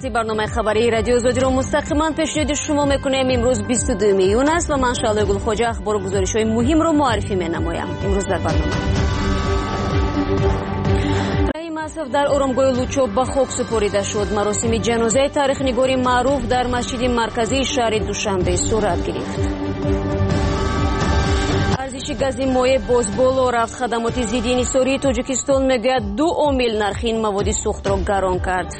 ساعتی برنامه خبری رادیو آزادی رو مستقیما پیشنهاد شما میکنیم. امروز 22 میلیون است و من شعله گلخوجه اخبار و گزارش‌های مهم رو معرفی می‌نمایم. امروز در برنامه رحیم اسف در آرامگاه لوچو به خاک سپرده شد. مراسم جنازه تاریخ‌نگار معروف در مسجد مرکزی شهر دوشنبه صورت گرفت. ارزش گاز مایع باز بالا رفت. خدمات ضد انحصاری تاجیکستان میگوید دو عامل نرخ این مواد سوخت را گران کرد.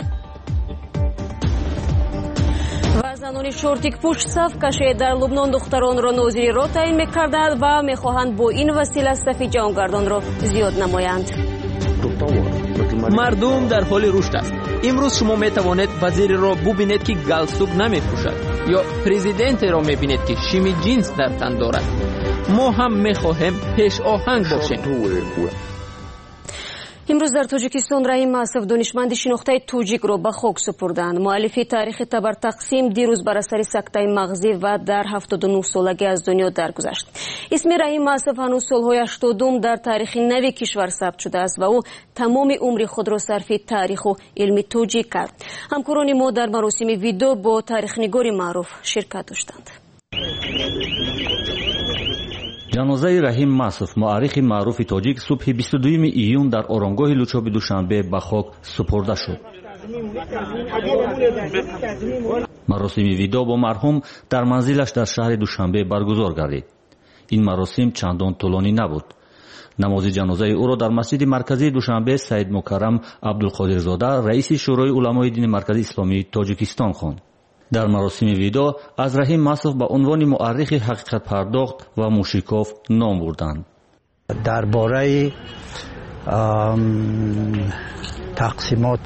و زنان شورتیک پوش صف کشید. در لبنان دختران را ناظری را تعیین میکردند و میخواهند با این وسیله صف جنگاردان را زیاد نمایند. مردم در حال رشد است. امروز شما می توانید وزیری را ببینید که گالسوک نمی پوشد یا پرزیدنت را می بینید که شیمی جینس در تن دارد. ما هم می خواهیم پیش آهنگ باشیم. امروز در تاجیکستان رحیم اسف دانشمند شناخته توجیک را به خاک سپردند. مؤلف تاریخ تبر تقسیم دیروز بر اثر سکته مغزی و در 79 سالگی از دنیا درگذشت. اسم رحیم اسف هنوز سالهای 80 در تاریخ نوی کشور ثبت شده است و او تمام عمر خود را صرف تاریخ و علم توجیک کرد. همکاران ما در مراسم ویدیو با تاریخ‌نگار معروف شرکت داشتند. جنازه رحیم مسعود مورخ معروف تاجیک صبح 22 ایون در آرامگاه لوچوب دوشنبه به خاک سپرده شد. مراسم ویدا با مرحوم در منزلش در شهر دوشنبه برگزار گردید. این مراسم چندان طولانی نبود. نماز جنازه او را در مسجد مرکزی دوشنبه سید مکرم عبدالقادرزاده رئیس شورای علمای دین مرکزی اسلامی تاجیکستان خواند. در مراسم ویدا از رحیم مسعود به عنوان مورخ حقیقت پرداخت و موشیکوف نام بردند. درباره تقسیمات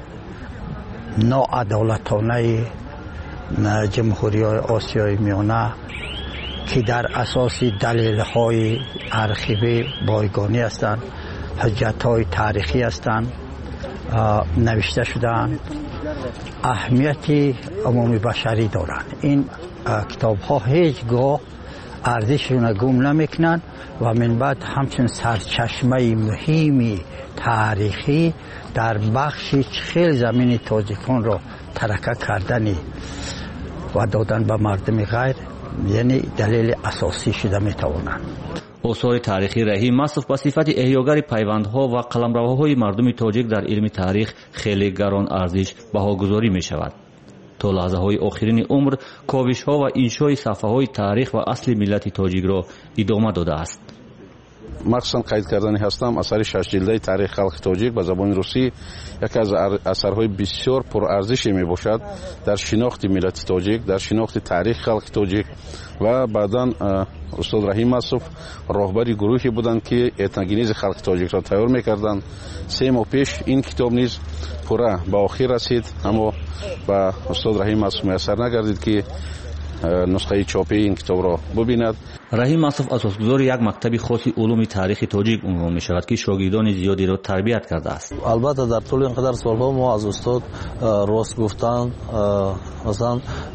ناعدالتانه جمهوری آسیای میانه که در اساس دلیل‌های ارخیوی بایگانی هستند، حجت‌های تاریخی هستند، نوشته شدند، اهمیت عمومی بشری دارند. این کتاب‌ها هیچگاه ارزششون گم نمیکنند و من بعد همچنین سرچشمه مهمی تاریخی در بخشی خیلی زمین تاجیکان را ترکه کردنی و دادن به مردم غیر، یعنی دلیل اساسی شده میتوانند. آثار تاریخی رحیم مسعود به صفت احیاگر پیوندها و قلمروهای مردم تاجیک در علم تاریخ خیلی گران ارزش بهاگذاری می شود. تا لحظه های آخرین عمر کاوش ها و انشای صفحه های تاریخ و اصل ملت تاجیک را ادامه داده است. مخصوصا قید کردن هستم اثر 6 جلده تاریخ خلق تاجیک به زبان روسی یکی از اثرهای بسیار پرارزشی می باشد در شناخت ملت تاجیک، در شناخت تاریخ خلق تاجیک. و بعداً استاد رحیم مسعود راهبری گروهی بودند که اتنگینیز خلق تاجیک را تیار میکردند. 3 ماه پیش این کتاب نیز پورا به آخر رسید، اما به استاد رحیم مسعود میسر نگردید که نسخه چاپی این کتاب را ببیند. رحیم مسعود اساسگذار یک مکتب خاص علوم تاریخ تاجیک عنوان می شود که شاگردان زیادی را تربیت کرده است. البته در طول اینقدر سالها ما از استاد راست گفتن، مثلا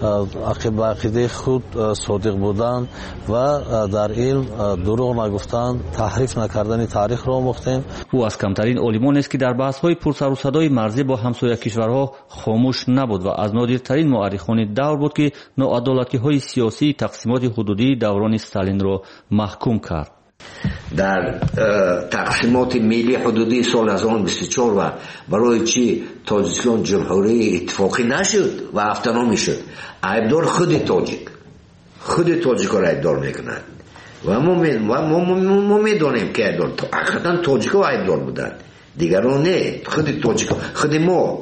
عقیده خود صادق بودن و در علم دروغ نگفتن، تحریف نکردن تاریخ را آموختیم. او از کمترین عالمان است که در بحث‌های پرسر و صدای مرزی با همسایه کشورها خاموش نبود و از نادرترین مورخان دور بود که ناعدالتی‌های سیاسی تقسیمات حدودی دوران استالین را محکوم کرد. در تقسیمات ملی حدودی سال 1924 و برای چی تاجیکستان جمهوری اتفاقی نشد و افغانستان شد، عیبدار خود تاجیک را عیبدار میکنند و ما میدونیم که عیبدار حقیقتا تاجیک ها عیبدار بودند، دیگران نه. خود تاجیک خود ما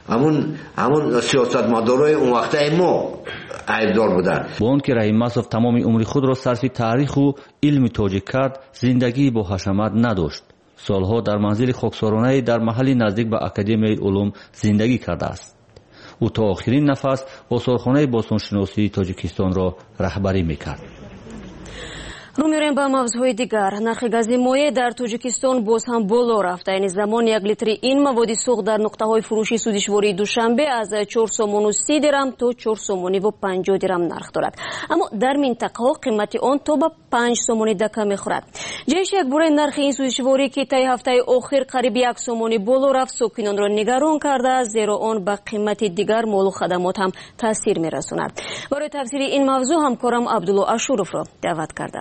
همون سیاستمدارای اون وقته ما عیبدار بودند. با آنکه رحیم مسعود تمام عمر خود را صرف تاریخ و علم تاجیک کرد، زندگی با حشمت نداشت. سالها در منزل خاکسارانه در محلی نزدیک به اکادمی علوم زندگی کرده است. او تا آخرین نفس آثارخانه باستانشناسی تاجیکستان را رهبری میکرد. رو می‌ریم به موضوع دیگر. نرخ گاز مایع در تاجیکستان باز هم بالا رفت. این زمان یک لیتر این مواد سوخت در نقطه‌های فروشی سودیشواری دوشنبه از 430 درم تا 450 درم نرخ دارد. اما در منطقه‌ها قیمت آن تا به 5 سومانی دکه می‌خورد. جایش یک باره نرخ این سودیشواری که طی هفته آخر قریب 1 سومانی بالا رفت ساکنان را نگران کرده، زیرا آن به قیمت دیگر مال و خدمات هم تاثیر می‌رساند. برای تفسیر این موضوع همکارم عبدالله اشورف را دعوت کردم.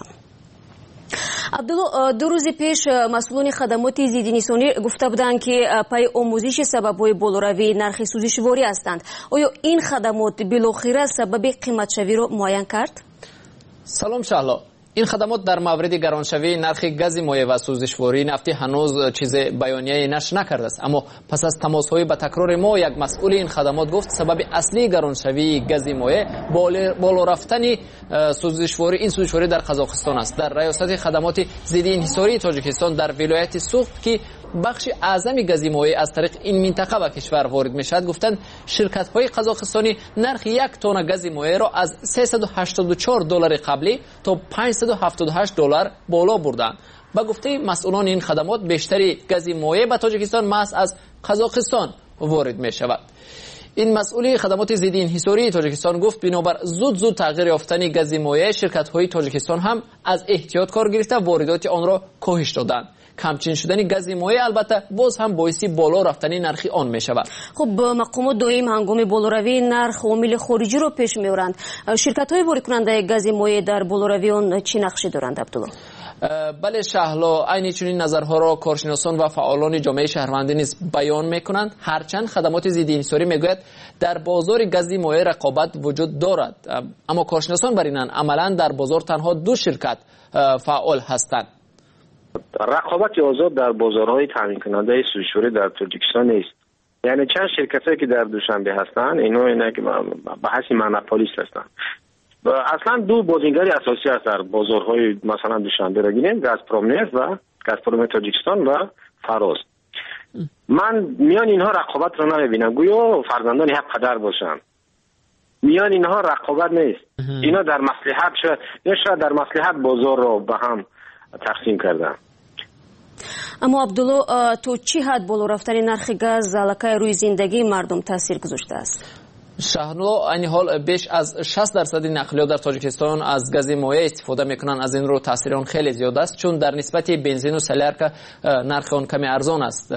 عبدالله، 2 روز پیش مسئولان خدمات ضدینسانی گفته بودند که پای آموزش سبب‌های بالاروی نرخ سوزشواری هستند. آیا این خدمات بالاخره سبب قیمت شوی را معین کرد؟ سلام شهلا. این خدمات در مورد گرانشوی نرخ گاز مایع و سوزشواری نفتی هنوز چیز بیانیه‌ای نشر نکرده است، اما پس از تماس‌های با تکرار ما یک مسئول این خدمات گفت سبب اصلی گرانشوی گاز مایع بالا رفتن سوزشواری این سوزشواری در قزاقستان است. در ریاست خدمات ضد انحصاری تاجیکستان در ولایت سوخت که بخش اعظمی گاز مایع از طریق این منطقه به کشور وارد میشد، گفتند شرکت‌های قزاقستانی نرخ 1 تن گاز مایع را از 384 دلار قبلی تا 578 دلار بالا بردند. با گفته مسئولان این خدمات بیشتری گاز مایع به تاجیکستان محض از قزاقستان وارد می شود. این مسئول خدمات ضد انحصاری تاجیکستان گفت بنابر زود تغییر یافتن گاز مایع شرکت‌های تاجیکستان هم از احتیاط کار گرفته واردات آن را کاهش دادند. کمچین شدن گاز مایع البته باز هم باعث بالا رفتن نرخ آن می شود. خب مقامات دائم هنگام بالاروی نرخ عامل خارجی رو پیش می‌برند. شرکت‌های وارد کننده گاز مایع در بالاروی آن چه نقشی دارند عبدالله؟ بله شهلا، عین چنین نظرها را کارشناسان و فعالان جامعه شهروندی نیز بیان میکنند. هرچند خدمات ضد انحصاری میگوید در بازار گاز مایع رقابت وجود دارد، اما کارشناسان برینند عملا در بازار تنها 2 شرکت فعال هستند. رقابت آزاد در بازارهای تامین کننده سوزشواری در تاجیکستان نیست. یعنی چند شرکتایی که در دوشنبه هستند اینا که به حیث مونوپولیست هستند. اصلا 2 بازیگری اساسی هست در بازارهای مثلا دوشنبه را گیریم، گازپروم نفت و گازپروم تاجیکستان و فراز. من میان اینها رقابت را نمیبینم، گویا فرزندان یک قدر باشند. میان اینها رقابت نیست. اینا در مصلحت شاید در مصلحت بازار را به هم تقسیم کردن. اما عبدالله، تو چی حد بالا رفتن نرخ گاز علاقه روی زندگی مردم تاثیر گذاشته است؟ شهلا، این حال بیش از 60% نقلیات در تاجیکستان از گاز مایع استفاده میکنن. از این رو تاثیر آن خیلی زیاد است، چون در نسبت بنزین و سلر که نرخ آن کمی ارزان است.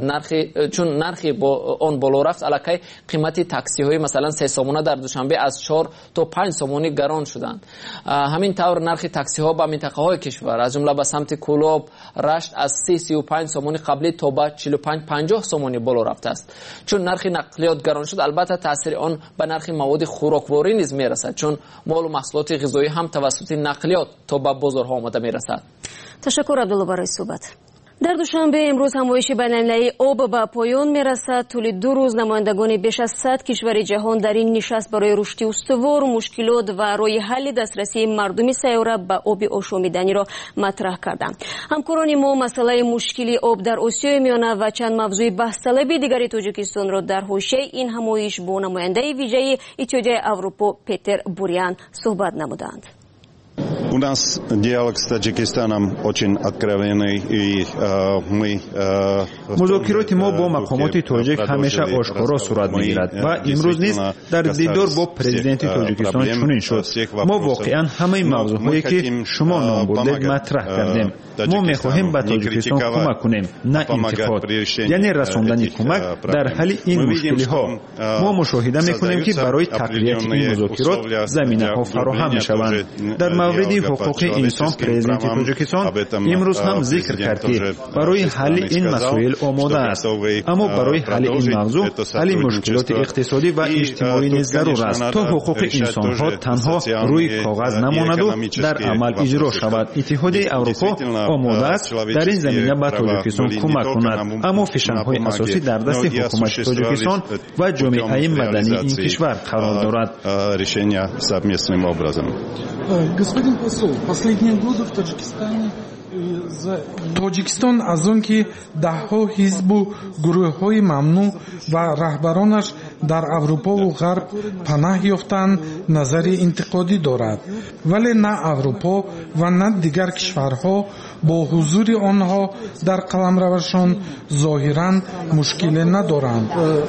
چون نرخ آن بالا رفت، علاقه قیمت تاکسی های مثلا 3 سومانه در دوشنبه از 4 تا 5 سومانی گران شدند. همین طور نرخ تاکسی ها به منطقه های کشور از جمله به سمت کولاب، رشت از 35 سومانی قبلی تا به 45-50 سومانی بالا رفته است. چون نرخ نقلیات گران شد، البته تاثیر آن به نرخ مواد خوراکواری نیز میرسد، چون مال و محصولات غذایی هم توسط نقلیات تا به بازارها آمده میرسد. تشکر عبدالله برای صحبت. در دوشنبه امروز همایش بین‌المللی آب به پایان میرسد. طول 2 روز نمایندگان بیش از 100 کشور جهان در این نشست برای رشد استوار، مشکلات و راه حل دسترسی مردم سیاره به آب آشامیدنی را مطرح کردند. همکاران ما مسئله مشکل آب در آسیای میانه و چند موضوع بحث طلبی دیگری تاجیکستان را در حوزه این همایش با نماینده ویژه اتحادیه اروپا پیتر Бурян صحبت نمودند. У нас диалог с Таджикистаном очень откровенный, и мы مذاکرات ما با مقامات تاجیک همیشه آشکارا صورت میگیرد و امروز نیز در دیدار با پرزیدنت تاجیکستان چنین شد. ما واقعا همه موضوعهایی که شما نام بردید مطرح کردیم. ما میخواهیم به تاجیکستان کمک کنیم، نه انتقاد، یعنی رساندن کمک در حل این مشکلی ها. ما مشاهده میکنیم که برای تقویت این مذاکرات زمینه ها فراهم میشوند. در مورد حقوق انسان پرزیدنت تاجیکستان امروز هم ذکر کرد که برای حل این مسائل آماده است، اما برای حل این موضوع حل مشکلات اقتصادی و اجتماعی نیز ضرور است تا حقوق انسان ها تنها روی کاغذ نماند و در عمل اجرا شود. اتحادیه اروپا آماده است در این زمینه به تاجیکستان کمک کند، اما فشارهای اساسی در دست حکومت تاجیکستان و جامعه مدنی این کشور قرار دارد. Господин посол, последние годы в Таджикистане Тоҷикистон аз он ки даҳҳо ҳизбу гурӯҳҳои мамнӯъ ва раҳбаронаш дар аврупову ғарб панаҳ ёфтан назари интиқодӣ дорад, вале на аврупо ва на дигар кишварҳо бо ҳузури онҳо дар қаламравашон зоҳиран мушкиле надоранд.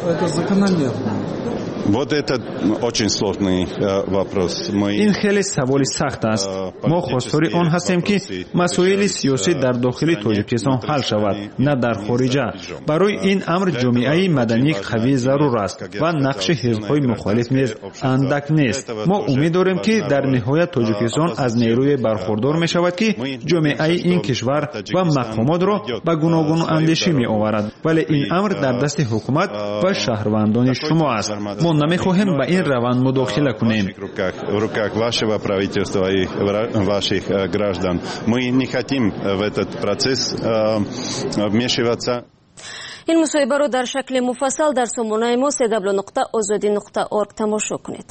Вот это очень сложный вопрос. ин хеле саволи сахт аст. мо хостори он ҳастем ки масоили сиёсӣ дар дохили тоҷикистон ҳал шавад, на дар хориҷа. барои ин амр ҷомеаи маданӣ қавӣ зарур аст ва нақши ҳизбҳои мухолиф низ андак нест. мо умед дорем ки дар ниҳоят тоҷикистон аз нерӯе бархурдор мешавад ки ҷомеаи ин кишвар ва мақомотро ба гуногунандешӣ меоварад, вале ин амр дар дасти ҳукумат ва шаҳрвандони шумо аст. мо намехоҳем ба ин раванд мудохила кунем. В руках вашего правительства и ваших граждан. Мы не хотим в этот процесс вмешиваться. ин мусоҳибаро дар шакли муфассал дар сомонаи мо www.ozodi.org тамошо кунед.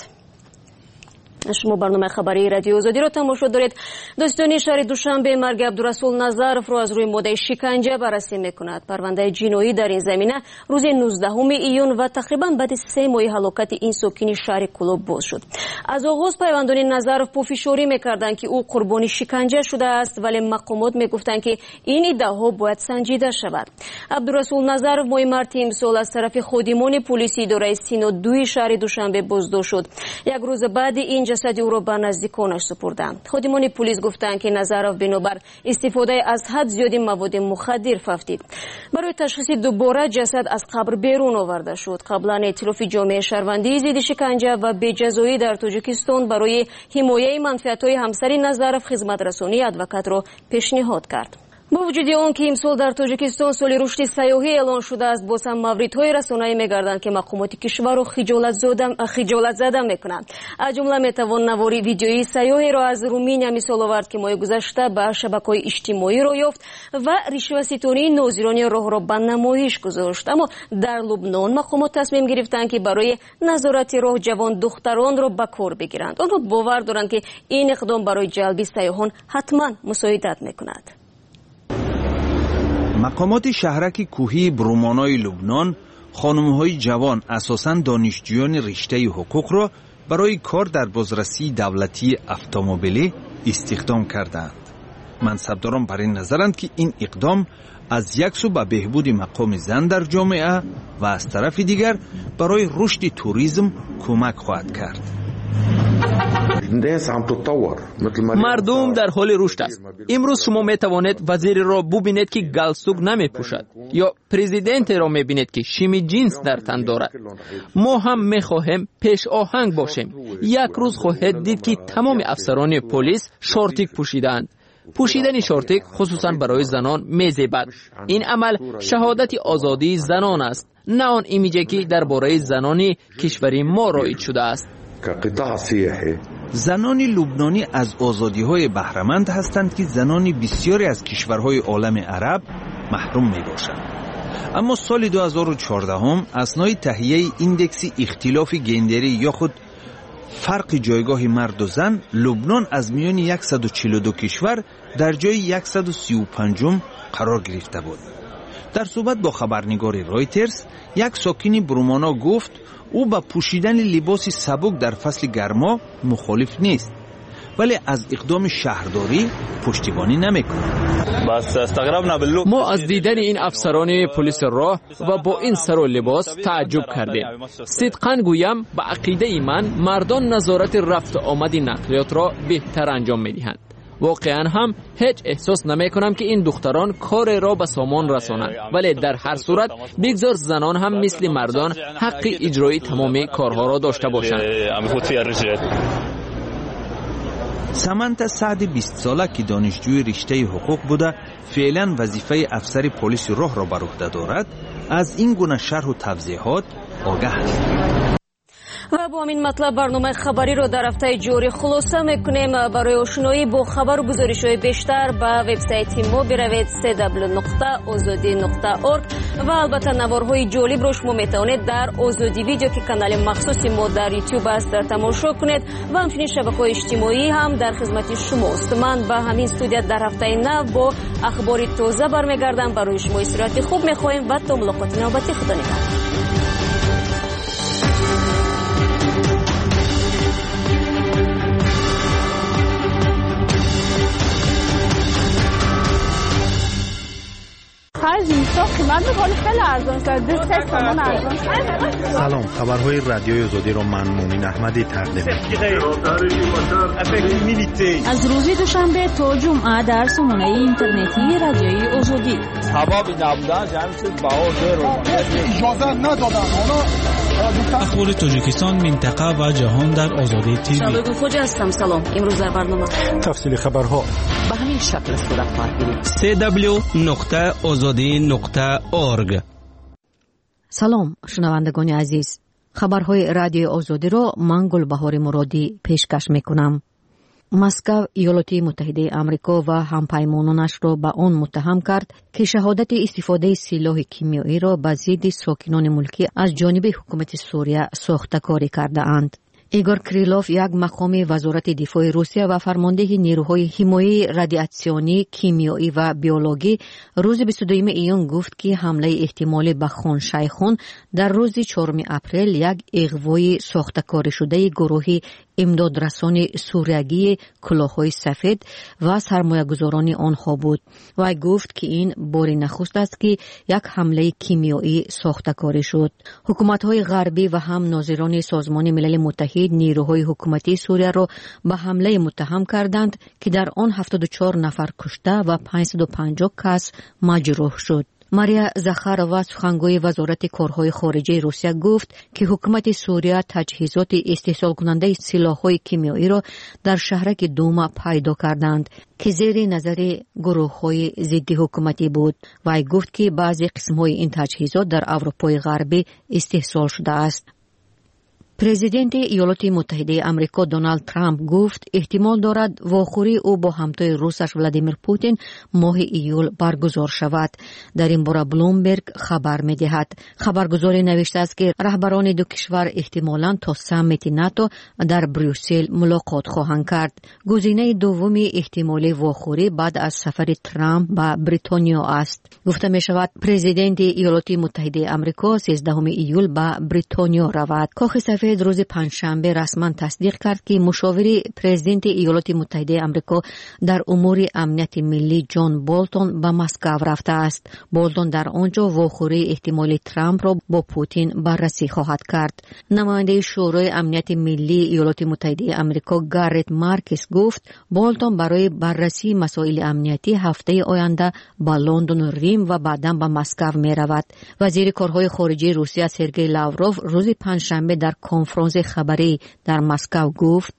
шумо барномаи хабарии радиои озодиро тамошо доред. достиёни шаҳри душанбе марги абдурасул назаровро аз рӯи моддаи шиканҷа баррасӣ мекунад. парвандаи ҷиноӣ дар ин замина рӯзи 19 июн ва тақрибан баъди 3 моҳи ҳалокати ин сокини шаҳри Кӯлоб боз шуд. аз оғоз пайвандони Назаров пӯфишорӣ мекарданд ки ӯ қурбони шиканҷа шудааст, вале мақомот мегуфтанд ки ин иддаъҳо бояд санҷида шавад. абдурасул Назаров моҳи марти имсол аз тарафи ходимони полиси идораи Сино-2 шаҳри Душанбе боздошт шуд. як рӯз баъди ин ҷасади ӯро ба наздиконаш супурданд. ходимони полис гуфтанд ки Назаров бинобар истифодаи аз ҳад зиёди маводи мухаддир фавтид. барои ташхиси дубора ҷасад аз қабр берун оварда шуд. қаблан эътилофи ҷомеаи шаҳрвандии зидди шиканҷа ва беҷазоӣ дар Тоҷикистон барои ҳимояи манфиатҳои ҳамсари Назаров хизматрасонии адвокатро пешниҳод кард. бо вуҷуди он ки имсол дар Тоҷикистон соли рушди сайёҳӣ эълон шудааст, боз ҳам мавридҳои расонаӣ мегарданд ки мақомоти кишварро хиҷолатзада мекунанд. аз ҷумла метавон навори видеои сайёҳеро аз Руминия мисол овард ки моҳи гузашта ба шабакаҳои иҷтимоӣ роҳ ёфт ва ришваситонии нозирони роҳро ба намоиш гузошт. аммо дар Лубнон мақомот тасмим гирифтанд ки барои назорати роҳ ҷавон духтаронро ба кор бигиранд. онҳо бовар доранд ки ин иқдом барои ҷалби сайёҳон ҳатман мусоидат мекунад. мақомоти шаҳраки кӯҳии брумонои Лубнон хонумҳои ҷавон асосан донишҷӯёни риштаи ҳуқуқро барои кор дар бозрасии давлатии автомобилӣ истихдом карданд. мансабдорон бар ин назаранд ки ин иқдом аз як су ба беҳбуди мақоми зан дар ҷомеа ва аз тарафи дигар барои рушди туризм кӯмак хоҳад кард. мардум дар ҳоли рушд аст. имрӯз шумо метавонед вазиреро бубинед ки галстук намепӯшад ё президентеро мебинед ки шими ҷинс дар тан дорад. мо ҳам мехоҳем пешоҳанг бошем. як рӯз хоҳед дид ки тамоми афсарони полис шортик пӯшидаанд. пӯшидани шортик хусусан барои занон мезебад. ин амал шаҳодати озодии занон аст, на он имиҷе ки дар бораи занони кишвари мо роиҷ шудааст. زنان لبنانی از آزادی‌های بهره‌مند هستند که زنان بسیاری از کشورهای عالم عرب محروم می‌باشند. اما سال 2014 اسنای تهیه ایندکس اختلاف گندری یا خود فرق جایگاه مرد و زن لبنان از میان 142 کشور در جای 135م قرار گرفته بود. در صحبت با خبرنگار رایترز یک ساکن برومانا گفت او با پوشیدن لباس سبک در فصل گرما مخالف نیست، ولی از اقدام شهرداری پشتیبانی نمیکنه. ما از دیدن این افسران پلیس راه و با این سر و لباس تعجب کردیم. صدقاً گویم با عقیده من مردان نظارت رفت آمد نقلیات را بهتر انجام میدهند. واقعا هم هیچ احساس نمی کنم که این دختران کار را به سامان رسانند، ولی در هر صورت بگذار زنان هم مثل مردان حق اجرای تمام کارها را داشته باشند. سمنتا سعد 20 ساله که دانشجوی رشته حقوق بوده فعلا وظیفه افسر پلیس راه را بر عهده دارد، از این گونه شرح و توضیحات آگاه است. و با همین مطلب برنامه خبری رو در هفته جاری خلاصه میکنیم. برای آشنایی با خبر و گزارش‌های بیشتر به وبسایت ما بروید www.azadi.org و البته نوارهای جالب رو شما میتونید در آزادی ویدیو که کانال مخصوصی ما در یوتیوب است تماشا کنید و همچنین شبکه‌های اجتماعی هم در خدمت شماست. من به همین استودیو در هفته نو با اخبار تازه برمیگردم. برای شما استراحت خوب میخواهیم و تا ملاقات نوبتی. خدا نگهدار. قیمت میکنه خیلی ارزان شده 3 تومن ارزان شده. سلام، خبرهای رادیوی آزادی را من مومن احمدی تقدیم می‌کنم. از روز دوشنبه تا جمعه در سامانه اینترنتی رادیوی آزادی. هوا نبودن جمع چیز باور اجازه ندادن. اخبار تاجیکستان، منطقه و جهان در آزادی تیوی. شادو خوجا هستم. سلام. امروز در برنامه تفصیل خبرها به همین شکل صورت خواهد گرفت. www.azadi.org. سلام شنوندگان عزیز، خبرهای رادیو آزادی را من گلبهار مرادی پیشکش میکنم. مسکو ایالات متحده آمریکا و همپیمانانش را به آن متهم کرد که شهادت استفاده سلاح کیمیایی را به ضد ساکنان ملکی از جانب حکومت سوریه ساخته‌کاری کرده اند. ایگور کریلوف، یک مقام وزارت دفاع روسیه و فرمانده نیروهای حمایت رادیاسیونی، کیمیایی و بیولوژی، روز 22 ایون گفت که حمله احتمالی به خان شیخون در روز 4 اپریل یک اغوای ساخته‌کاری شده گروه امدادرسان سوریگی کلاه‌های سفید و سرمایه‌گذاران آنها بود و گفت که این بار نخست است که یک حمله کیمیایی ساخته‌کاری شد. حکومت‌های غربی و هم ناظران سازمان ملل متحد نیروهای حکومتی سوریه را به حمله متهم کردند که در آن 74 نفر کشته و 550 کس مجروح شد. ماریا زخاروا، سخنگوی وزارت کارهای خارجه روسیه، گفت که حکومت سوریه تجهیزات استحصال کننده سلاح‌های کیمیایی را در شهرک دوما پیدا کردند که زیر نظر گروه‌های ضد حکومتی بود و گفت که بعضی قسم‌های این تجهیزات در اروپای غربی استحصال شده است. پرزیدنت ایالات متحده آمریکا دونالد ترامپ گفت احتمال دارد واخوری او با همتای روسش ولادیمیر پوتین ماه ایول برگزار شود. در این باره بلومبرگ خبر می‌دهد. خبرگزاری نوشته است که رهبران دو کشور احتمالاً تا سمیت ناتو در بروسل ملاقات خواهند کرد. گزینه دومی احتمالی واخوری بعد از سفر ترامپ به بریتانیا است. گفته می‌شود پرزیدنت ایالات متحده آمریکا 13 ایول به بریتانیا رود. کاخ سفید روز پنجشنبه رسما تصدیق کرد که مشاور پرزیدنت ایالات متحده آمریکا در امور امنیت ملی جان بولتون به مسکو رفته است. بولتون در آنجا واخوری احتمالی ترامپ را با پوتین بررسی خواهد کرد. نماینده شورای امنیت ملی ایالات متحده آمریکا گارت مارکس گفت بولتون برای بررسی مسائل امنیتی هفته آینده به لندن، ریم و بعداً به مسکو می رود. وزیر کارهای خارجه روسیه سرگئی لاوروف روز پنجشنبه در کنفرانس خبری در مسکو گفت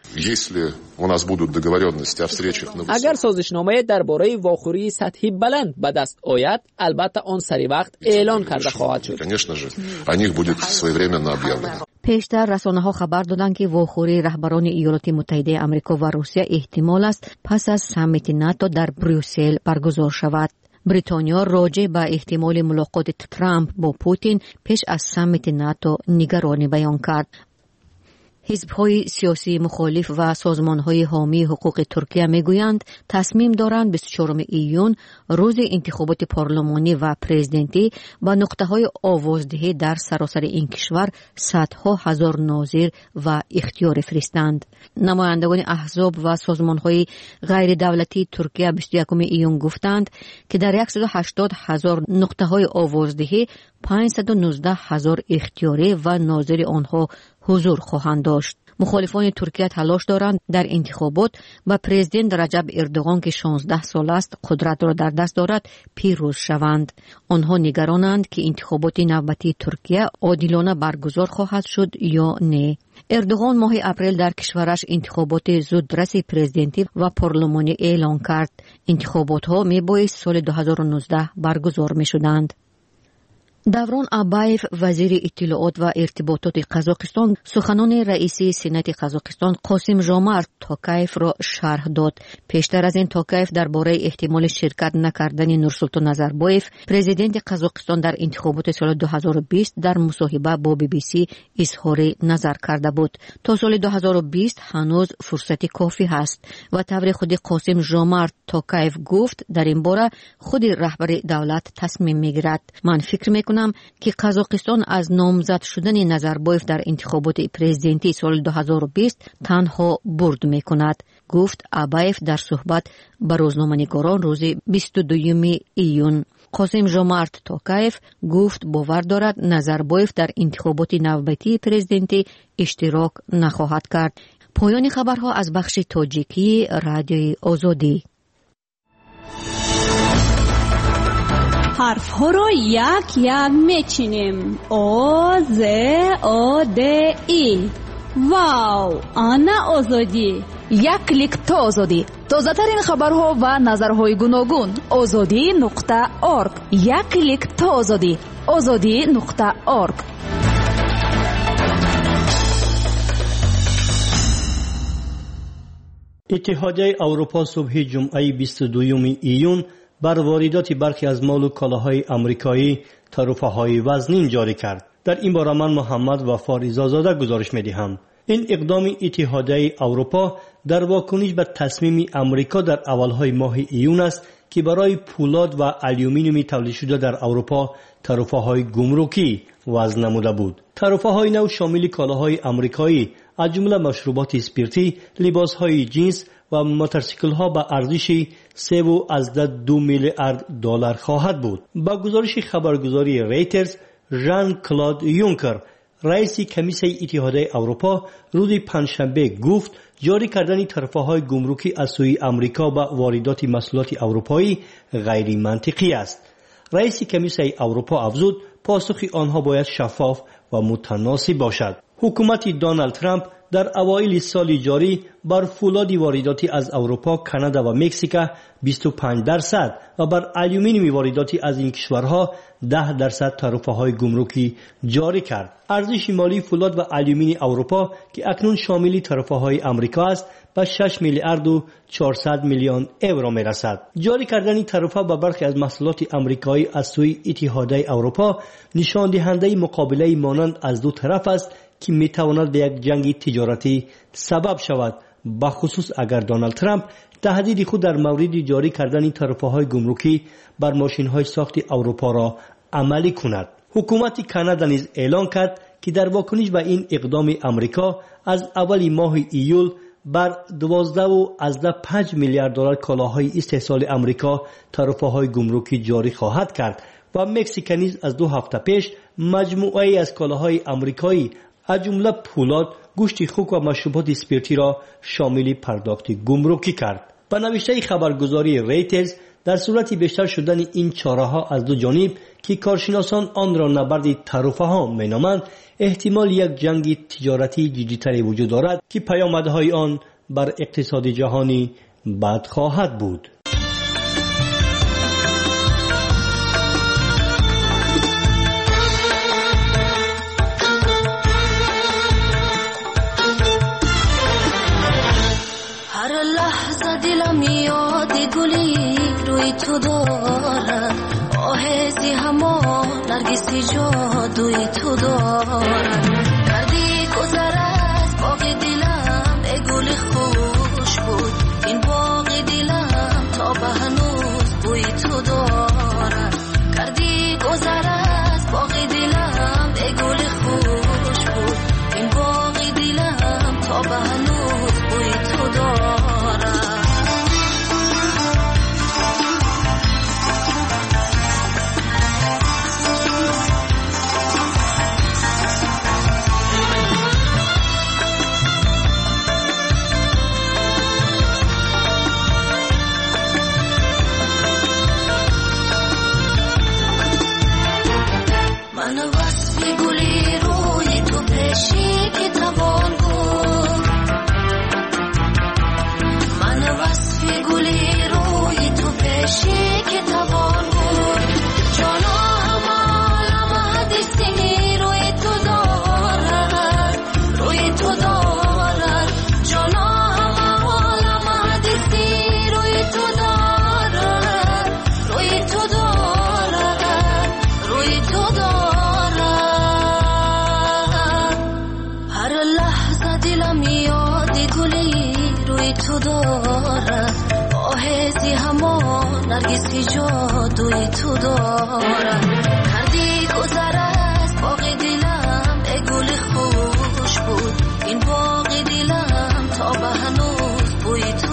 اگر سازشنامه درباره واخوری سطحی بلند به دست آید، البته آن سری وقت اعلان کرده خواهد شد. پیشتر رسانه‌ها خبر دادند که واخوری رهبران ایالات متحده آمریکا و روسیه احتمال است پس از سمیت ناتو در بروسل برگزار شود. بریتانیا راجع به احتمال ملاقات ترامپ با پوتین پیش از سمیت ناتو نگرانی بیان کرد. حزب‌های سیاسی مخالف و سازمان‌های حامی حقوق ترکیه می‌گویند تصمیم دارند 24 ایون روز انتخابات پارلمانی و پرزیدنتی با نقطه‌های آوازدهی در سراسر این کشور صدها هزار ناظر و اختیار فرستند. نمایندگان احزاب و سازمان‌های غیر دولتی ترکیه 21 ایون گفتند که در 180,000 نقطه‌های آوازدهی 519,000 اختیاری و ناظر آنها حضور خواهند داشت. مخالفان ترکیه تلاش دارند در انتخابات با پرزیدنت رجب اردوغان که 16 سال است قدرت را در دست دارد پیروز شوند. آنها نگرانند که انتخابات نوبتی ترکیه عادلانه برگزار خواهد شد یا نه. اردوغان ماه اپریل در کشورش انتخابات زودرس پرزیدنتی و پارلمانی اعلان کرد. انتخابات ها می بایست سال 2019 برگزار می شدند. даврон абаев вазири иттилоот ва иртибототи қазоқистон суханони раиси сенати қазоқистон қосим жомарт токаевро шарҳ дод. пештар аз ин токаев дар бораи эҳтимоли ширкат накардани нурсултон назарбоев президенти қазоқистон дар интихоботи соли 2020 дар мусоҳиба бо BBC изҳори назар карда буд. то соли 2020 ҳанӯз фурсати кофӣ ҳаст ва таври худи қосим жомарт токаев гуфт дар ин бора худи раҳбари давлат тасмим мегирад. ман фикр мекунам ки қазоқистон аз номзад шудани назарбоев дар интихоботи президентии соли 2020 танҳо бурд мекунад. گفت ابایف در صحبت با روزنامه‌نگاران روز 22 ایون. قاسم ژومارت توکایف گفت باور دارد نظربایف در انتخابات نوبتی پرزیدنتی اشتراک نخواهد کرد. پایان خبرها از بخش تاجیکی رادیوی آزادی. حرف ها را یک یک میچینیم. او ز او د ای. واو، آنا آزادی. یک کلیک تا آزادی. تازه ترین خبرها و نظرهای گوناگون. azadi.org. یک کلیک تا آزادی. azadi.org. اتحادیه اروپا صبح جمعه 22 ایون بر واردات برخی از مال و کالاهای آمریکایی تعرفه‌های وزنین جاری کرد. در این باره من محمد وفا رضازاده گزارش می‌دهم. این اقدام اتحادیه اروپا در واکنش به تصمیم آمریکا در اولهای ماه ایون است که برای پولاد و آلومینیوم تولید شده در اروپا تعرفه‌های گمرکی وضع نموده بود. تعرفه‌های نو شامل کالاهای آمریکایی از جمله مشروبات اسپریتی، لباس‌های جنس و موتورسیکل‌ها به ارزش 3.2 میلیارد دلار خواهد بود. با گزارش خبرگزاری ریترز، ژان کلود یونکر رئیس کمیسیون اتحادیه اروپا روز پنجشنبه گفت جاری کردن تعرفه‌های گمرکی از سوی آمریکا به واردات محصولات اروپایی غیر منطقی است. رئیس کمیسیون اروپا افزود پاسخ آنها باید شفاف و متناسب باشد. حکومت دونالد ترامپ در اوایل سال جاری بر فولاد وارداتی از اروپا، کانادا و مکزیک 25% و بر آلومینیوم وارداتی از این کشورها 10% تعرفه‌های گمرکی جاری کرد. ارزش مالی فولاد و آلومینیوم اروپا که اکنون شامل تعرفه‌های آمریکا است به 6 میلیارد و 400 میلیون یورو میرسد. جاری کردن تعرفه به برخی از محصولات آمریکایی از سوی اتحادیه اروپا نشان دهنده مقابله مانند از دو طرف است که میتواند به یک جنگ تجارتی سبب شود، بخصوص اگر دونالد ترامپ تهدید خود در مورد جاری کردن تعرفه‌های گمرکی بر ماشین‌های ساخت اروپا را عملی کند. حکومت کانادا نیز اعلام کرد که در واکنش به این اقدام آمریکا از اول ماه ایول بر 12.5 میلیارد دلار کالاهای استحصال آمریکا تعرفه‌های گمرکی جاری خواهد کرد و مکزیک نیز از 2 هفته پیش مجموعه‌ای از کالاهای آمریکایی از جمله پولاد، گوشت خوک و مشروبات اسپریتی را شامل پرداخت گمرکی کرد. به نوشته خبرگزاری ریترز در صورت بیشتر شدن این چاره‌ها از دو جانب که کارشناسان آن را نبرد تعرفه‌ها مینامند، احتمال یک جنگ تجارتی جدی‌تر وجود دارد که پیامدهای آن بر اقتصاد جهانی بد خواهد بود. تو دارد آهزی همان نرگسی جادوی تو دارد کردی گذر از باغ دلم ای گل خوش بود این باغ دلم تا به هنوز بوی تو دارد کردی گذر از باغ دلم ای گل خوش بود این باغ دلم تا به هنوز بوی تو دارد نرگسی جادوی تو دارد کردی گذر از باغ دلم ای گل خوش بود این باغ دلم تا به هنوز بوی تو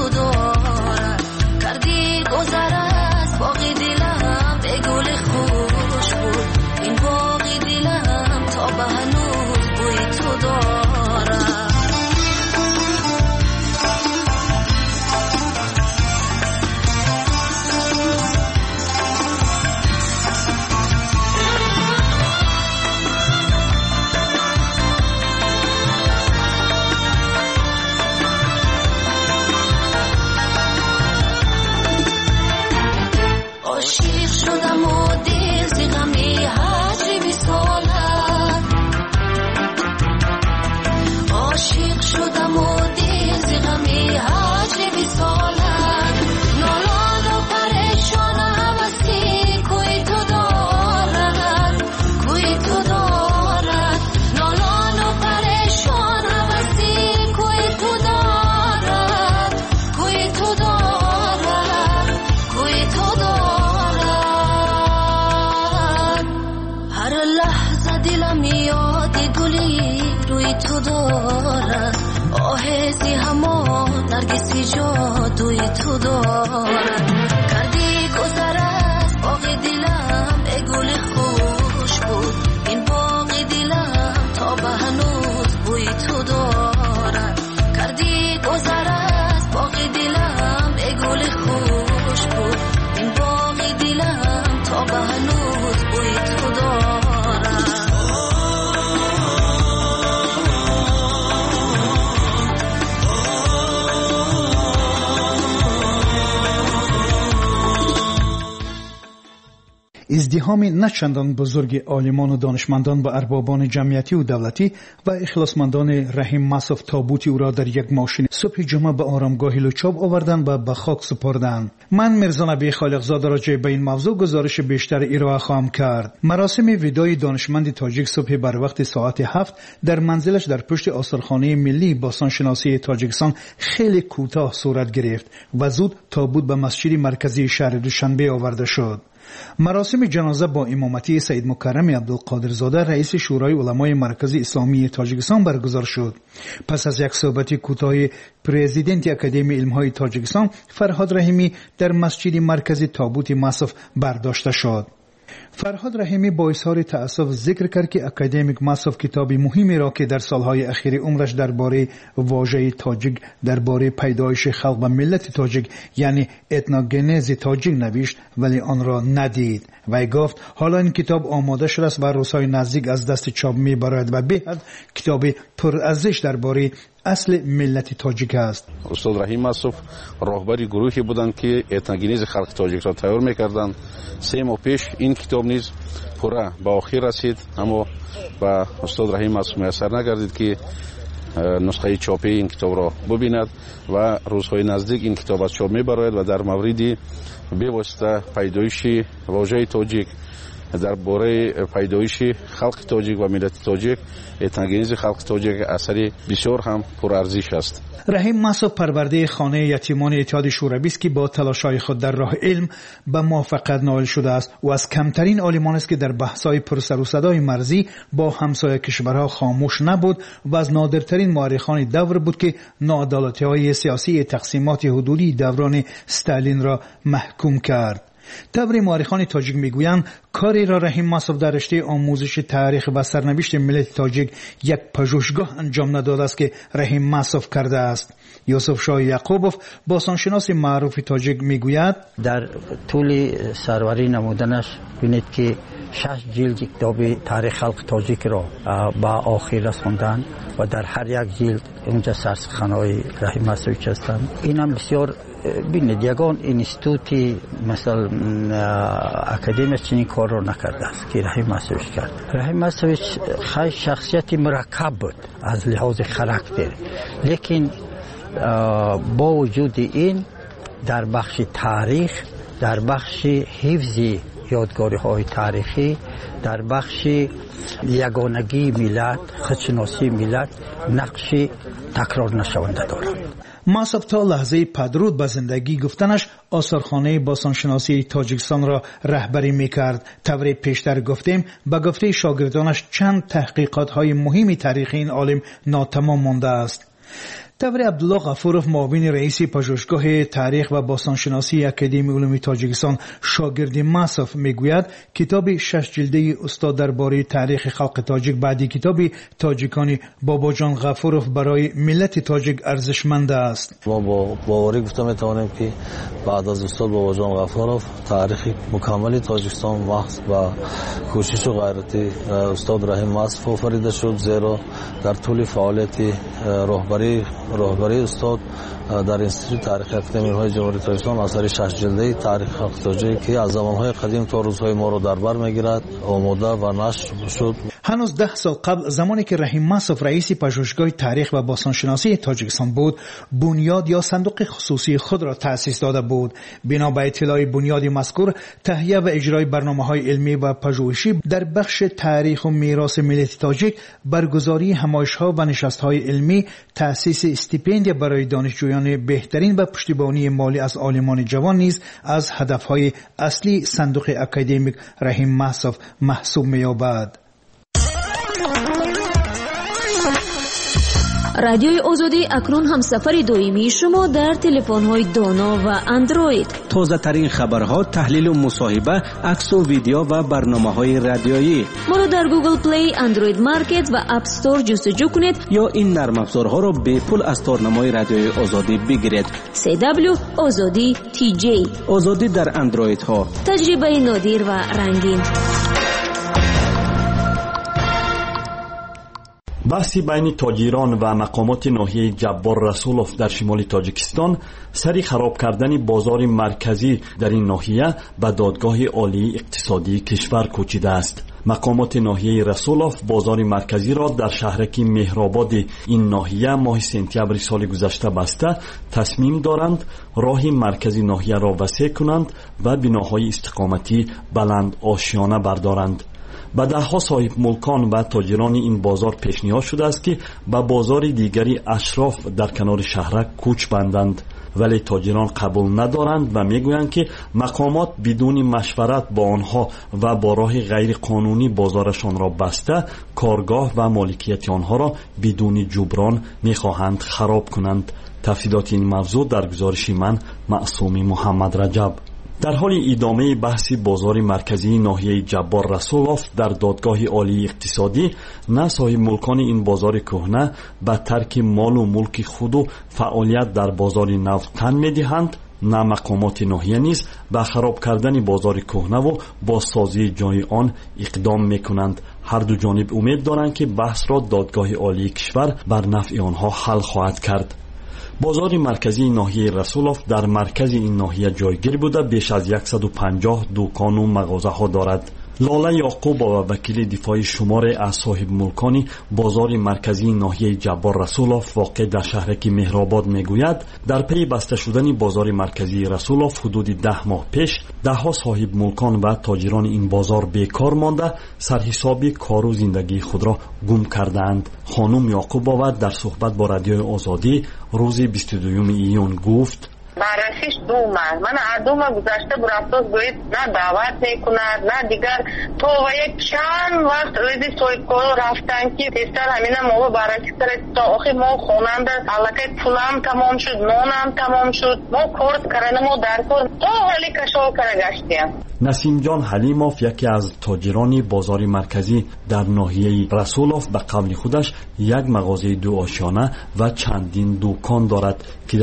آهزی همان نرگسی جادوی تو دارد کردی گذر از باغ دلم ای گل خوش بود این باغ دلم تا به هنوز بوی تو دارد کردی گذر از باغ دلم ای گل خوش بود این باغ دلم تا به هنوز بوی تو دارد ازدحام نچندان بزرگ عالمان و دانشمندان و اربابان جمعیتی و دولتی و اخلاصمندان رحیم مصف تابوت او را در یک ماشین صبح جمعه به آرامگاه لوچاب آوردند و به خاک سپردند. من میرزا نبی خالقزاده راجع به این موضوع گزارش بیشتر ارائه خواهم کرد. مراسم وداع دانشمند تاجیک صبح بر وقت ساعت 7 در منزلش در پشت آثارخانه ملی باستانشناسی تاجیکستان خیلی کوتاه صورت گرفت و زود تابوت به مسجد مرکزی شهر دوشنبه آورده شد. مراسم جنازه با امامتی سید مکرم عبدالقادرزاده رئیس شورای علمای مرکزی اسلامی تاجیکستان برگزار شد. پس از یک صحبت کوتاه پرزیدنت اکادمی علمهای تاجیکستان فرهاد رحیمی در مسجد مرکزی تابوت مصف برداشته شد. فرهاد رحیمی با اظهار تأسف ذکر کرد که اکادمیک مصف کتاب مهمی را که در سالهای اخیر عمرش درباره واژه تاجیک درباره پیدایش خلق و ملت تاجیک یعنی اتنوگنز تاجیک نوشت ولی آن را ندید. وی گفت حالا این کتاب آماده شده است و روزهای نزدیک از دست چاپ می‌برد و به‌حد کتاب پرارزش درباره اصل ملت تاجیک است. استاد رحیم مصف راهبری گروهی بودند که اتنوگنز خلق تاجیک را تیار می‌کردند. 3 ماه پیش این کتاب نیز پورا به آخر رسید، اما با استاد رحیم مصف میسر نگردید که نسخه چاپی این کتاب را ببیند و روزهای نزدیک این کتاب از چاپ می‌برد و در موردی به واسطه پیدایش واژه تاجیک درباره پیدایش خلق تاجیک و ملت تاجیک اتنوگنز خلق تاجیک اثری بسیار هم پرارزش است. رحیم مصف پرورده خانه یتیمان اتحاد شوروی است که با تلاش‌های خود در راه علم به موفقیت نائل شده است و از کمترین عالمان است که در بحث‌های پرسر و صدای مرزی با همسایه کشورها خاموش نبود و از نادرترین مورخان دور بود که ناعدالتی‌های سیاسی تقسیمات حدودی دوران استالین را محکوم کرد. تبر مورخان تاجیک میگویند کاری را رحیم مصف در رشته آموزش تاریخ و سرنوشت ملت تاجیک یک پژوهشگاه انجام نداده است که رحیم مصف کرده است. یوسف شاه یعقوبوف باستانشناس معروف تاجیک میگوید در طول سروری نمودنش بینید که 6 جلد کتاب تاریخ خلق تاجیک را با آخر رساندند و در هر یک جلد اونجا سرسخنهای رحیم مصف هستند. این هم بسیار بینید یگان اینستیتوتی مثلا اکادمی چنین کار را نکرده است که رحیم مصف کرد. رحیم مصف خیلی شخصیت مرکب بود از لحاظ خاراکتر، لیکن با وجود این در بخش تاریخ، در بخش حفظ یادگاری های تاریخی، در بخش یگانگی ملت، خودشناسی ملت نقش تکرار نشونده دارد. مصف تا لحظه پدرود به زندگی گفتنش آثارخانه باستانشناسی تاجیکستان را رهبری میکرد. طور پیشتر گفتیم به گفته شاگردانش چند تحقیقات های مهمی تاریخی این عالم ناتمام مانده است. طور عبدالله غفورов معاون رئیس پژوهشگاه تاریخ و باستانشناسی اکادمی علوم تاجیکستان شاگرد مصف میگوید کتاب 6 جلده استاد درباره تاریخ خلق تاجیک بعدی کتاب تاجیکان باباجان غفورov برای ملت تاجیک ارزشمند است. ما با باوری گفتم میتوانیم که بعد از استاد باباجان غفورov تاریخ مکمل تاجیکستان محض با کوشش و غیرت استاد رحیم مصف آفریده شد، زیرا در طول فعالیت راهبری استاد در انستیتوت تاریخ اکادمی علمهای جمهوری تاجیکستان اثر 6 جلده تاریخ خلق تاجیک که از زمانهای قدیم تا روزهای ما را در بر میگیرد آماده و نشر شد. هنوز 10 سال قبل زمانی که رحیم مصف رئیس پژوهشگاه تاریخ و باستانشناسی تاجیکستان بود، بنیاد یا صندوق خصوصی خود را تأسیس داده بود. بنا به اطلاع بنیاد مذکور، تهیه و اجرای برنامه‌های علمی و پژوهشی در بخش تاریخ و میراث ملت تاجیک، برگزاری همایش‌ها و نشست‌های علمی، تأسیس استیپندیا برای دانشجویان بهترین و پشتیبانی مالی از عالمان جوان نیز از هدف‌های اصلی صندوق اکادمیک رحیم مصف محسوب می‌یابد. رادیوی آزادی اکنون هم سفر دائمی شما در تلفن‌های دانا و اندروید. تازه ترین خبرها، تحلیل و مصاحبه، عکس و ویدیو و برنامه‌های رادیویی. ما را در گوگل پلی، اندروید مارکت و اپ استور جستجو کنید یا این نرم افزارها را به پول از تارنمای رادیوی آزادی بگیرید. CW آزادی TJ. آزادی در اندروید ها. تجربه نادر و رنگین. بحثی بین تاجران و مقامات ناحیه جبار رسولوف در شمال تاجیکستان سری خراب کردن بازار مرکزی در این ناحیه به دادگاه عالی اقتصادی کشور کوچیده است. مقامات ناحیه رسولوف بازار مرکزی را در شهرک مهرآباد این ناحیه ماه سپتامبر سال گذشته بسته تصمیم دارند راه مرکزی ناحیه را وسیع کنند و بناهای استقامتی بلند آشیانه بردارند. به دهها صاحب ملکان و تاجران این بازار پیشنهاد شده است که به بازار دیگری اشراف در کنار شهرک کوچ بندند، ولی تاجران قبول ندارند و میگویند که مقامات بدون مشورت با آنها و با راه غیر قانونی بازارشان را بسته کارگاه و مالکیت آنها را بدون جبران میخواهند خراب کنند. تفصیلات این موضوع در گزارش من معصومی محمد رجب. در حال ادامه بحث بازار مرکزی ناحیه جبار رسولوف در دادگاه عالی اقتصادی، نه صاحب ملکان این بازار کهنه به ترک مال و ملک خود و فعالیت در بازار نو تن می‌دهند، نه مقامات ناحیه نیز به خراب کردن بازار کهنه و بازسازی جای آن اقدام می‌کنند. هر دو جانب امید دارند که بحث را دادگاه عالی کشور بر نفع آنها حل خواهد کرد. بازار مرکزی ناحیه رسولوف در مرکز این ناحیه جایگیر بوده بیش از 150 دکان و مغازه ها دارد. لاله یعقوب و وکیل دفاعی شمار از صاحب ملکان بازار مرکزی ناحیه جبار رسولوف واقع در شهرک مهرآباد میگوید در پی بسته شدن بازار مرکزی رسولوف حدود 10 ماه پیش دهها صاحب ملکان و تاجران این بازار بیکار مانده سرحساب کار و زندگی خود را گم کردند. خانم یعقوبова در صحبت با رادیوی آزادی روز 22 ایون گفت: بررسیش 2 ماه. من هر 2 ماه گذشته برفتاز باید نه دعوت میکند نه دیگر تو و یک چند وقت روزی صاحبکارو رفتن که تستر همینه ما بررسی کرد تا آخر ما خوننده علاقه پولم تمام شد، نونم تمام شد، ما کورس کردن ما در کور تا حالی کشو کرده گشتیم. نسیم جان حلیموف یکی از تاجران بازار مرکزی در ناحیه رسولوف به قول خودش یک مغازه 2 آشیانه و چندین دکان دارد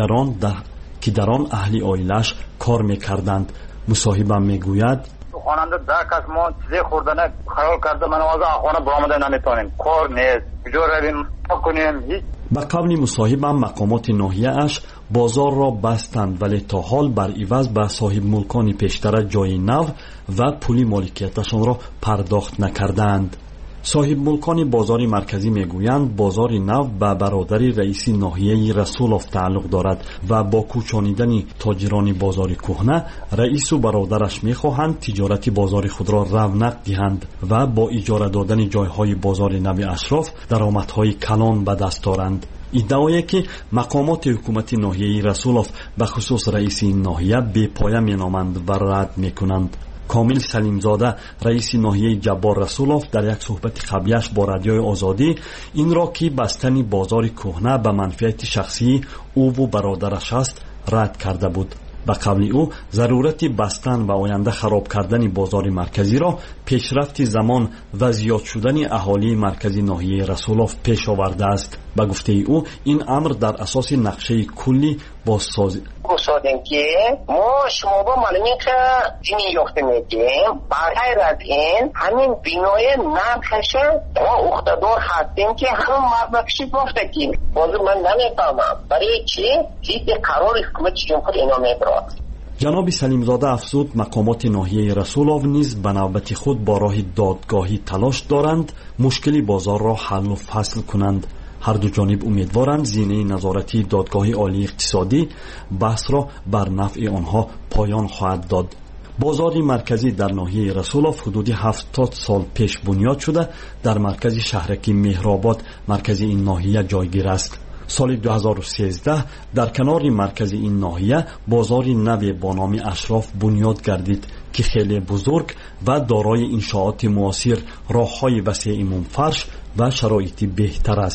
که در آن اهل عائله‌اش کار می‌کردند. مصاحبم میگوید خواننده ده کس ما چیزی خوردن خیال کرده من آزا خانه برآمده نمیتونیم، کار نیست، کجا رویم کنیم. به قول مصاحبم مقامات ناحیه‌اش بازار را بستند ولی تا حال بر عوض به صاحب ملکان پیشتر جای نو و پول مالکیتشان را پرداخت نکردند. صاحب ملکان بازار مرکزی میگویند بازار نو به برادر رئیس ناحیه رسولوف تعلق دارد و با کوچانیدن تاجران بازار کهنه رئیس و برادرش میخواهند تجارت بازار خود را رونق دهند و با اجاره دادن جایهای بازار نو اشراف درآمدهای کلان به دست دارند. ادعایی که مقامات حکومتی ناحیه رسولوف به خصوص رئیس این ناحیه بی‌پایه مینامند و رد میکنند. کامل سلیمزاده رئیس ناحیه جبار رسولوف در یک صحبت قبلیش با رادیوی آزادی این را که بستن بازار کهنه به منفعت شخصی او و برادرش است رد کرده بود. به قول او ضرورت بستن و آینده خراب کردن بازار مرکزی را پیشرفت زمان و زیاد شدن اهالی مرکزی ناحیه رسولوف پیش آورده است. به گفته او این امر در اساس نقشه کلی بازسازی گفتیم که ما شما با معلومی که زمین یافته میگیم برای از این همین بینای نقشه ما اقتدار هستیم که همون مبنفشی گفته که بازو من نمیفهمم برای چی زید قرار حکومت جمهوری اینا میبراد. جناب سلیمزاده افزود مقامات ناحیه رسولوف نیز به نوبت خود با راه دادگاهی تلاش دارند مشکلی بازار را حل و فصل کنند. هر دو جانب امیدوارند زینه نظارتی دادگاه عالی اقتصادی بحث را بر نفع آنها پایان خواهد داد. بازار مرکزی در ناحیه رسولوف حدود 70 سال پیش بنیاد شده در مرکز شهرک مهرآباد مرکز این ناحیه جایگیر است. سال 2013 در کنار مرکز این ناحیه بازاری نو با نام اشراف بنیاد گردید که خیلی بزرگ و دارای انشاءات معاصر، راه‌های وسیع منفرش و شرایط بهتر است.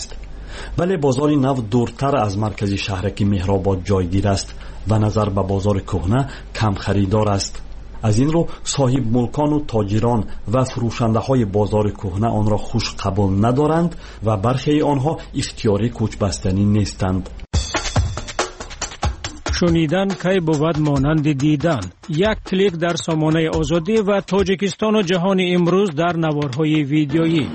ولی بازار نو دورتر از مرکز شهرک مهرآباد جایگیر است و نظر به بازار کهنه کم خریدار است. از این رو صاحب ملکان و تاجران و فروشنده های بازار کهنه آن را خوش قبول ندارند و برخی آنها اختیاری کوچ بستنی نیستند. شنیدن کی بود مانند دیدن. یک کلیک در سامانه آزادی و تاجیکستان و جهان امروز در نوارهای ویدیویی.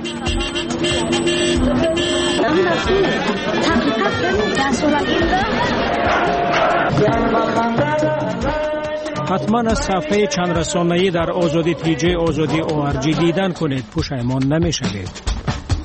حتما از صفحه چند رسانه‌ای در آزادی تیجی آزادی ORG دیدن کنید، پشیمان نمی‌شوید.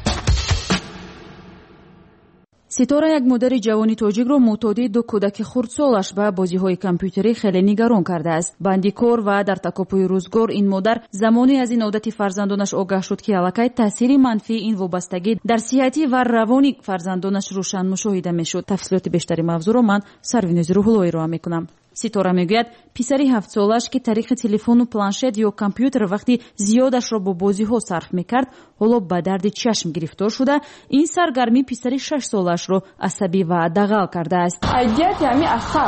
ситора як модари ҷавони тоҷикро муътодии 2 кӯдаки хурдсолаш ба бозиҳои компютерӣ хеле нигарон кардааст. банди кор ва дар такопӯи рӯзгор ин модар замоне аз ин одати фарзандонаш огаҳ шуд ки аллакай таъсири манфии ин вобастагӣ дар сиҳатӣ ва равони фарзандонаш рӯшан мушоҳида мешуд. тафсилоти бештари мавзӯъро ман сарвинози рӯҳулло ироа мекунам. ситора мегӯяд писари 7 солаш ки тариқи телефону планшет ё компютер вақти зиёдашро бо бозиҳо сарф мекард, ҳоло ба дарди чашм гирифтор шуда, ин саргармӣ писари 6 солашро асабӣ ва дағал кардааст. айдият яъни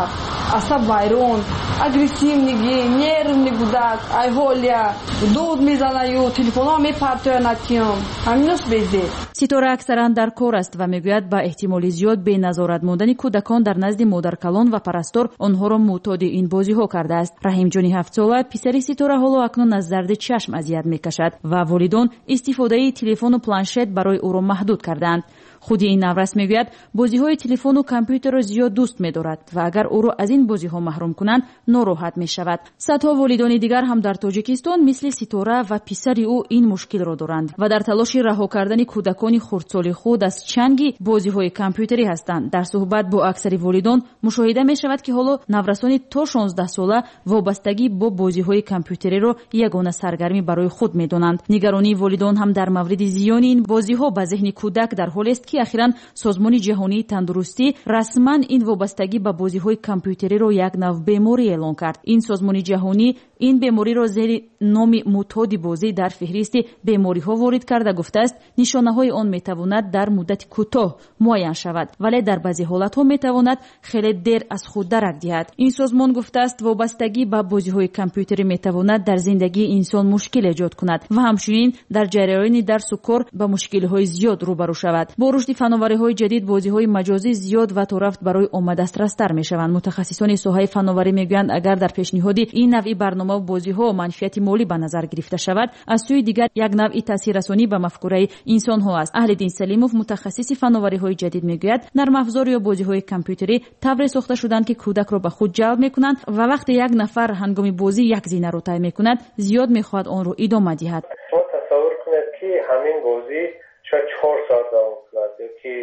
асаб вайрон, агрессивнигӣ, нервный будак, айҳолия, дуд мезана ё телефонҳо мепартоянад киём. ҳаминос безе. ситора аксаран дар кор аст ва мегӯяд ба эҳтимоли зиёд беназорат мондани кӯдакон дар назди модаркалон ва парастор онҳоро муътоди ин бозиҳо кардааст. раҳимҷони 7 сола писари ситора ҳоло акнун аз зарди чашм азият мекашад ва волидон истифодаи телефону планшет барои ӯро маҳдуд кардаанд. худи ин наврас мегӯяд бозиҳои телефону компютерро зиёд дӯст медорад ва агар ӯро аз ин бозиҳо маҳрум кунанд нороҳат мешавад. садҳо волидони дигар ҳам дар тоҷикистон мисли ситора ва писари ӯ ин мушкилро доранд ва дар талоши раҳо кардани кӯдакони хурдсоли худ аз чанги бозиҳои компютерӣ ҳастанд. дар суҳбат бо аксари волидон мушоҳида мешавад ки ҳоло наврасони то 16 сола вобастагӣ бо бозиҳои компютериро ягона саргармӣ барои худ медонанд. нигаронии волидон ҳам дар мавриди зиёни ин бозиҳо ба зеҳни кӯдак дар ҳолест ки ахиран созмони ҷаҳонии тандурустӣ расман ин вобастагӣ ба бозиҳои компютериро як нав беморӣ эълон кард. ин созмони ҷаҳонӣ ин бемориро зери номи мутоди бозӣ дар фиҳристи бемориҳо ворид карда гуфтааст нишонаҳои он метавонад дар муддати кӯтоҳ муайян шавад, вале дар баъзе ҳолатҳо метавонад хеле дер аз худ дарак диҳад. ин созмон гуфтааст вобастагӣ ба бозиҳои компютерӣ метавонад дар зиндагии инсон мушкил эҷод кунад ва ҳамчунин дар ҷараёни дарсу кор ба мушкилиҳои зиёд рӯбарӯ шавад. бо рушди фановариҳои ҷадид бозиҳои маҷозӣ зиёд ва то рафт барои омадастрастар мешаванд. мутахассисони соҳаи фановарӣ мегӯянд агар дар пешниҳоди ин навъи барнома бозиҳо манфиати молӣ ба назар гирифта шавад, аз сӯи дигар як навъи таъсиррасонӣ ба мафкураи инсонҳо аст. аҳлиддин салимов мутахассиси фановариҳои ҷадид мегӯяд нармафзор ё бозиҳои компютерӣ тавре сохта шуданд ки кӯдакро ба худ ҷалб мекунанд ва вақте як нафар ҳангоми бозӣ як зинаро тай мекунад, зиёд мехоҳад онро идома диҳад. шумо тасаввур кунед ки ҳамин бозӣ шояд 4 соат давом кунад ёки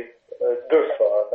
2 соат.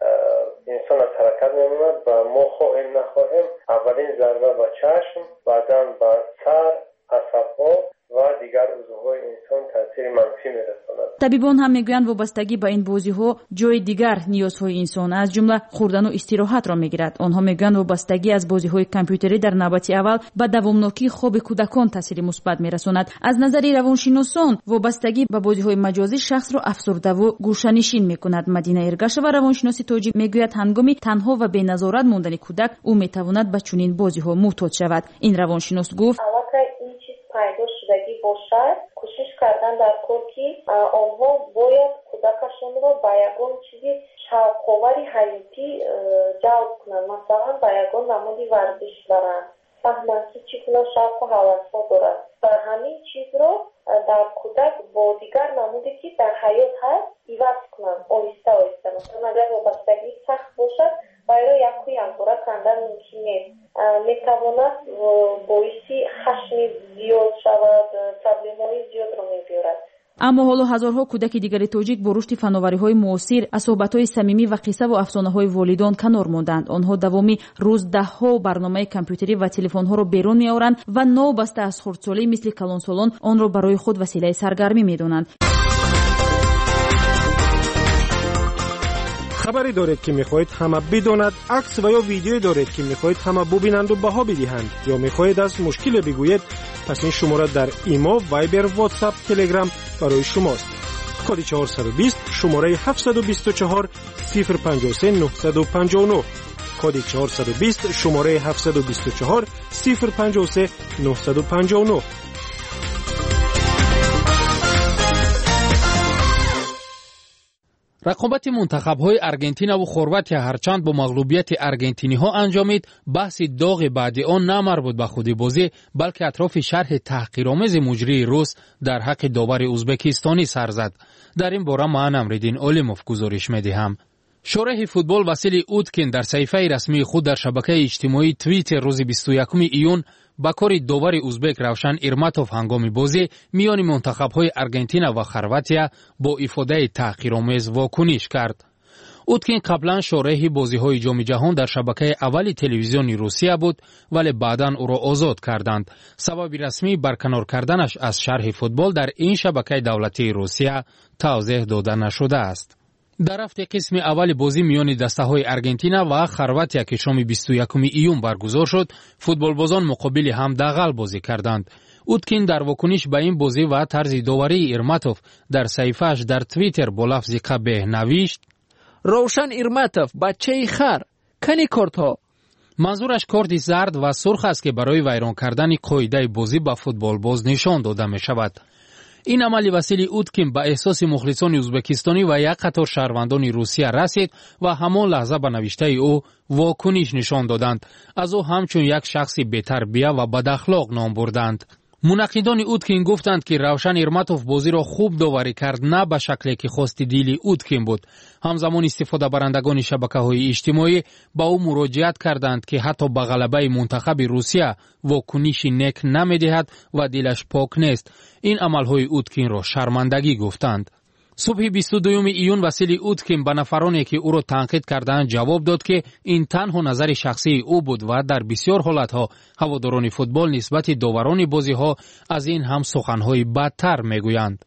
инсон аз ҳаракат мемонад ва мо хоҳем нахоҳем аввалин зарба ба чашм, баъдан ба сар, асабҳо ва дигар узвҳои инсон таъсири манфӣ мерасонад. табибон ҳам мегӯянд вобастагӣ ба ин бозиҳо ҷои дигар ниёзҳои инсон аз ҷумла хӯрдану истироҳатро мегирад. онҳо мегӯянд вобастагӣ аз бозиҳои компютерӣ дар навбати аввал ба давомнокии хоби кӯдакон таъсири мусбат мерасонад. аз назари равоншиносон вобастагӣ ба бозиҳои маҷозӣ шахсро афсурдаву гӯшанишин мекунад. мадина эргашева равоншиноси тоҷик мегӯяд ҳангоми танҳо ва беназорат мондани кӯдак ӯ метавонад ба чунин бозиҳо муътод шавад. ин равоншинос гуфт пайдо шудагӣ бошад, кӯшиш кардан дар кор ки онҳо бояд кӯдакашонро ба ягон чизи шавқовари ҳаётӣ ҷалб кунанд. масалан ба ягон намуди варзиш баранд, фаҳманд ки чӣ гуна шавқу ҳавасҳо дорад ва ҳамин чизро дар кӯдак бо дигар намуде ки дар ҳаёт ҳаст иваз кунанд оҳиста оҳиста. масалан агар вобастагӣ сахт бошад вайро яку якбора кандан мумкин нест. метавонад боиси хашми зиёд шавад, проблемаҳои зиёдро мебиёрад. аммо ҳоло ҳазорҳо кӯдаки дигари тоҷик бо рушди фановариҳои муосир аз суҳбатҳои самимӣ ва қиссаву афсонаҳои волидон канор монданд. онҳо давоми рӯз даҳҳо барномаи компютерӣ ва телефонҳоро берун меоранд ва новбаста аз хурдсолӣ мисли калонсолон онро барои худ василаи саргармӣ медонанд. хабаре доред ки мехоҳед ҳама бидонад, акс ва ё видеое доред ки мехоҳед ҳама бубинанду баҳо бидиҳанд ё мехоҳед аз мушкиле бигӯед, пас ин шумора дар имо, вайбер, ватсап, телеграм барои шумост. کد 420 شماره 724 053 959 کد 420 شماره 724 053 959. رقابت منتخب‌های آرژانتین و خرواتیا هرچند با مغلوبیت آرژانتینی‌ها انجامید، بحث داغ بعد آن نه مربوط به خود بازی بلکه اطراف شرح تحقیرآمیز مجری روس در حق داور ازبکستانی سر زد. در این باره من امرالدین علیموف گزارش می‌دهم. شارح فوتبال واسیلی اوتکین در صفحه رسمی خود در شبکه اجتماعی توییتر روز 21 ایون با کار داور ازبک روشن ایرماتوف هنگام بازی میان منتخب‌های آرژانتین و خرواتیا با افاده تحقیرآمیز واکنش کرد. اوتکین قبلا شارح بازی‌های جام جهان در شبکه اولی تلویزیونی روسیه بود ولی بعداً او را آزاد کردند. سبب رسمی برکنار کردنش از شرح فوتبال در این شبکه دولتی روسیه توضیح داده نشده است. در هفته قسم اول بازی میان دسته‌های آرژانتین و خرواتیا که شام 21 ایون برگزار شد، فوتبالبازان مقابل هم دغل بازی کردند. اوتکین در واکنش به این بازی و طرز داوری ایرماتوف در صفحه‌اش در توییتر با لفظ قبیح نوشت: روشن ایرماتوف بچه خر کنی کارت‌ها. منظورش کارت زرد و سرخ است که برای ویران کردن قاعده بازی به فوتبالباز نشان داده می شود. این عمل وسیله اوتکین به احساس مخلصان ازبکستانی و یک قطار شهروندان روسیه رسید و همان لحظه به نوشته او واکنش نشان دادند. از او همچون یک شخص بی‌تربیه و بد اخلاق نام بردند. منقدان اوتکین گفتند که روشن ایرماتوف بازی را خوب داوری کرد، نه به شکلی که خواست دیلی اوتکین بود. همزمان استفاده برندگان شبکه‌های اجتماعی با او مراجعت کردند که حتی به غلبه منتخب روسیه واکنش نک نمی‌دهد و دلش پاک نیست. این عمل‌های اوتکین را شرمندگی گفتند. صبح 22 ایون وسیلی اوتکین به نفرانی که او را تنقید کردند جواب داد که این تنها نظر شخصی او بود و در بسیار حالتها هواداران فوتبال نسبت داوران بازی‌ها از این هم سخن‌های بدتر می‌گویند.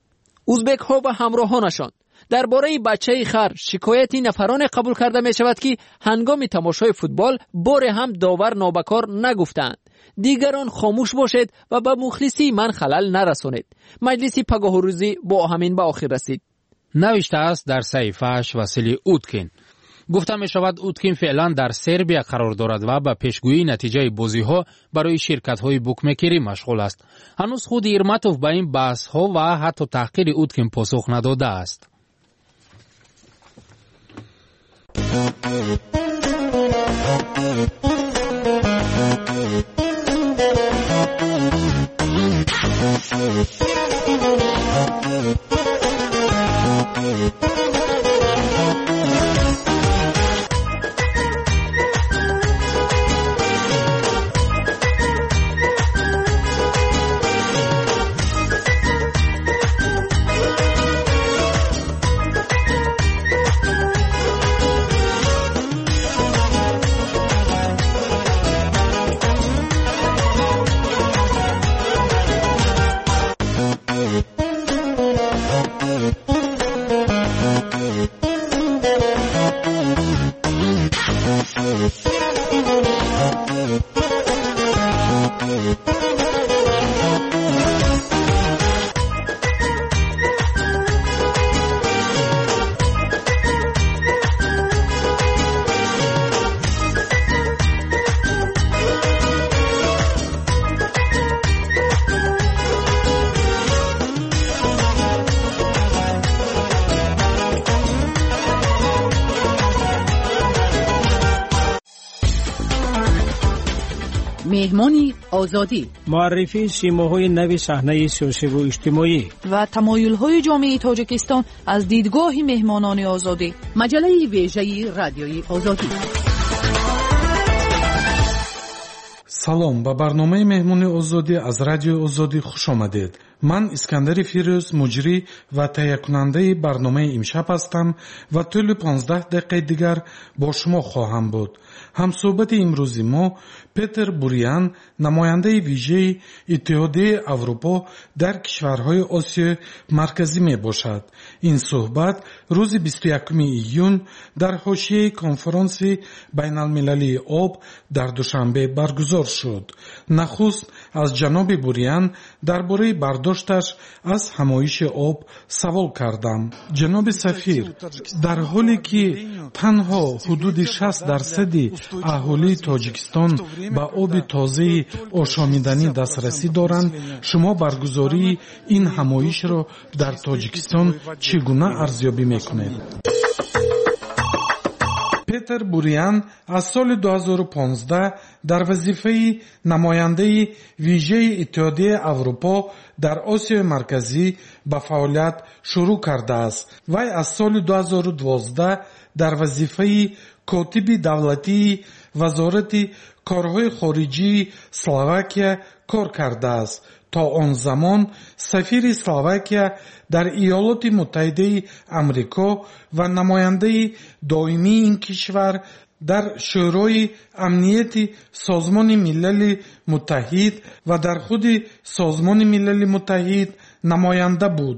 ازبک‌ها و همراهانشان درباره بچه خر شکایتی نفران قبول کرده می شود که هنگام تماشای فوتبال بار هم داور نابکار نگفتند. دیگران خاموش باشید و به مخلصی من خلل نرسانید. مجلس پگاه و روزی با همین به آخر رسید. نوشته است در صحیفه‌اش وسیلی اوتکین. گفته می شود اوتکین فعلا در سربیا قرار دارد و به پیشگویی نتیجه بازی‌ها برای شرکت‌های بوکمکری مشغول است. هنوز خود ایرماتوف به این بحث‌ها و حتی تحقیر اوتکین پاسخ نداده است. مهمانی آزادی، معرفی سیماهای نو صحنه سیاسی و اجتماعی و تمایل‌های جامعه تاجیکستان از دیدگاه مهمانان آزادی. مجله ویژه رادیوی آزادی. салом ба барномаи меҳмони озодӣ аз радиои озодӣ хуш омадед. ман искандари фирӯз муҷрӣ ва таҳиякунандаи барномаи имшаб ҳастам ва тӯли 15 дақиқаи дигар бо шумо хоҳам буд. ҳамсӯҳбати имрӯзи мо петер бурян, намояндаи вижаи иттиҳодияи аврупо дар кишварҳои осиёи марказӣ мебошад. ин суҳбат рӯзи 21 июн дар ҳошияи конференси байналмилалии об дар душанбе баргузор шуд. нахуст аз ҷаноби бурян дар бораи бардошт дошташ аз ҳамоиши об савол кардам. ҷаноби сафир, дар ҳоле ки танҳо ҳудуди 60% аҳолии тоҷикистон ба оби тозаи ошомиданӣ дастрасӣ доранд, шумо баргузории ин ҳамоишро дар тоҷикистон чӣ гуна арзёбӣ мекунед? петер бурян аз соли 2015 дар вазифаи намояндаи вижаи Иттиҳодияи Аврупо дар Осиёи Марказӣ ба фаъолият шурӯъ кардааст. Вай аз соли 2012 дар вазифаи котиби давлатии Вазорати корҳои хориҷии Словакия кор кардааст. то он замон сафири Словакия дар Иёлоти Муттаҳидаи Амрико ва намояндаи доимии ин кишвар дар шӯрои амнияти Созмони Милали Муттаҳид ва дар худи Созмони Милали Муттаҳид намоянда буд.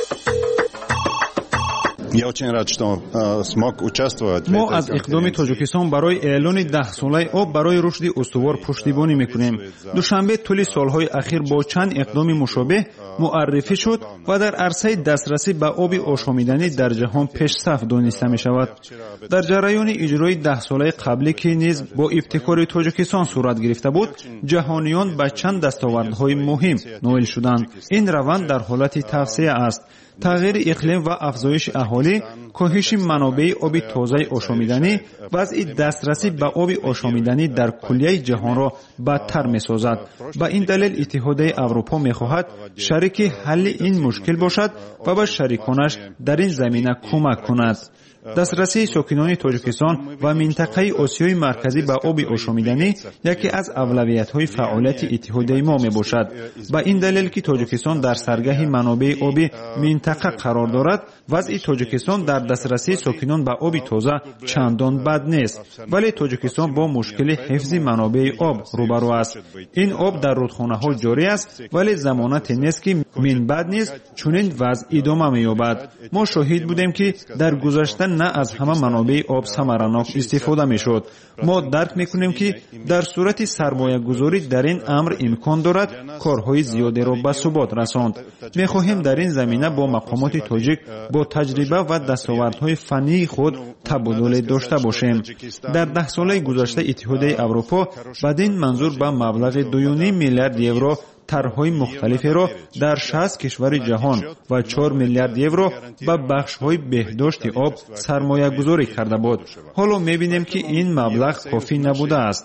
мо аз иқдоми тоҷикистон барои эълони 10-солаи об барои рушди устувор пуштибонӣ мекунем. душанбе тӯли солҳои ахир бо чанд иқдоми мушобеҳ муаррифӣ шуд ва дар арсаи дастрасӣ ба оби ошомиданӣ дар ҷаҳон пешсаф дониста мешавад. дар ҷараёни иҷрои 10-солаи қаблӣ ки низ бо ибтикори тоҷикистон сурат гирифта буд, ҷаҳониён ба чанд дастовардҳои муҳим ноил шуданд. ин раванд дар ҳолати тавсея аст. тағйири иқлим ва афзоиши аҳолӣ, коҳиши манобеи оби тозаи ошомиданӣ, вазъи дастрасӣ ба оби ошомиданӣ дар куллияи ҷаҳонро бадтар месозад. ба ин далел Иттиҳодияи Аврупо мехоҳад шарики ҳалли ин мушкил бошад ва ба шариконаш дар ин замина кӯмак кунад. дастрасии сокинони тоҷикистон ва минтақаи Осиёи Марказӣ ба оби ошомиданӣ яке аз авлавиятҳои фаъолияти иттиҳодияи мо мебошад. ба ин далел ки тоҷикистон дар саргаҳи манобеи оби минтақа қарор дорад, вазъи тоҷикистон дар дастрасии сокинон ба оби тоза чандон бад нест, вале тоҷикистон бо мушкили ҳифзи манобеи об рӯбарӯ аст. ин об дар рудхонаҳо ҷорӣ аст, вале замонате нест ки минбаъд низ чунин вазъ идома меёбад. мо шоҳид будем ки дар гузашта на аз ҳама манобеи об самаранок истифода мешуд. мо дарк мекунем ки дар сурати сармоягузорӣ дар ин амр имкон дорад корҳои зиёдеро ба субот расонд. мехоҳем дар ин замина бо мақомоти тоҷик бо таҷриба ва дастовардҳои фаннии худ табодуле дошта бошем. дар 10-солаи гузашта Иттиҳодияи Аврупо бадин манзур ба маблағи 2.5 миллиард евро тарҳҳои мухталиферо дар 60 кишвари ҷаҳон ва 4 миллиард евро ба бахшҳои беҳдошти об сармоягузорӣ карда буд. ҳоло мебинем ки ин маблағ кофӣ набудааст.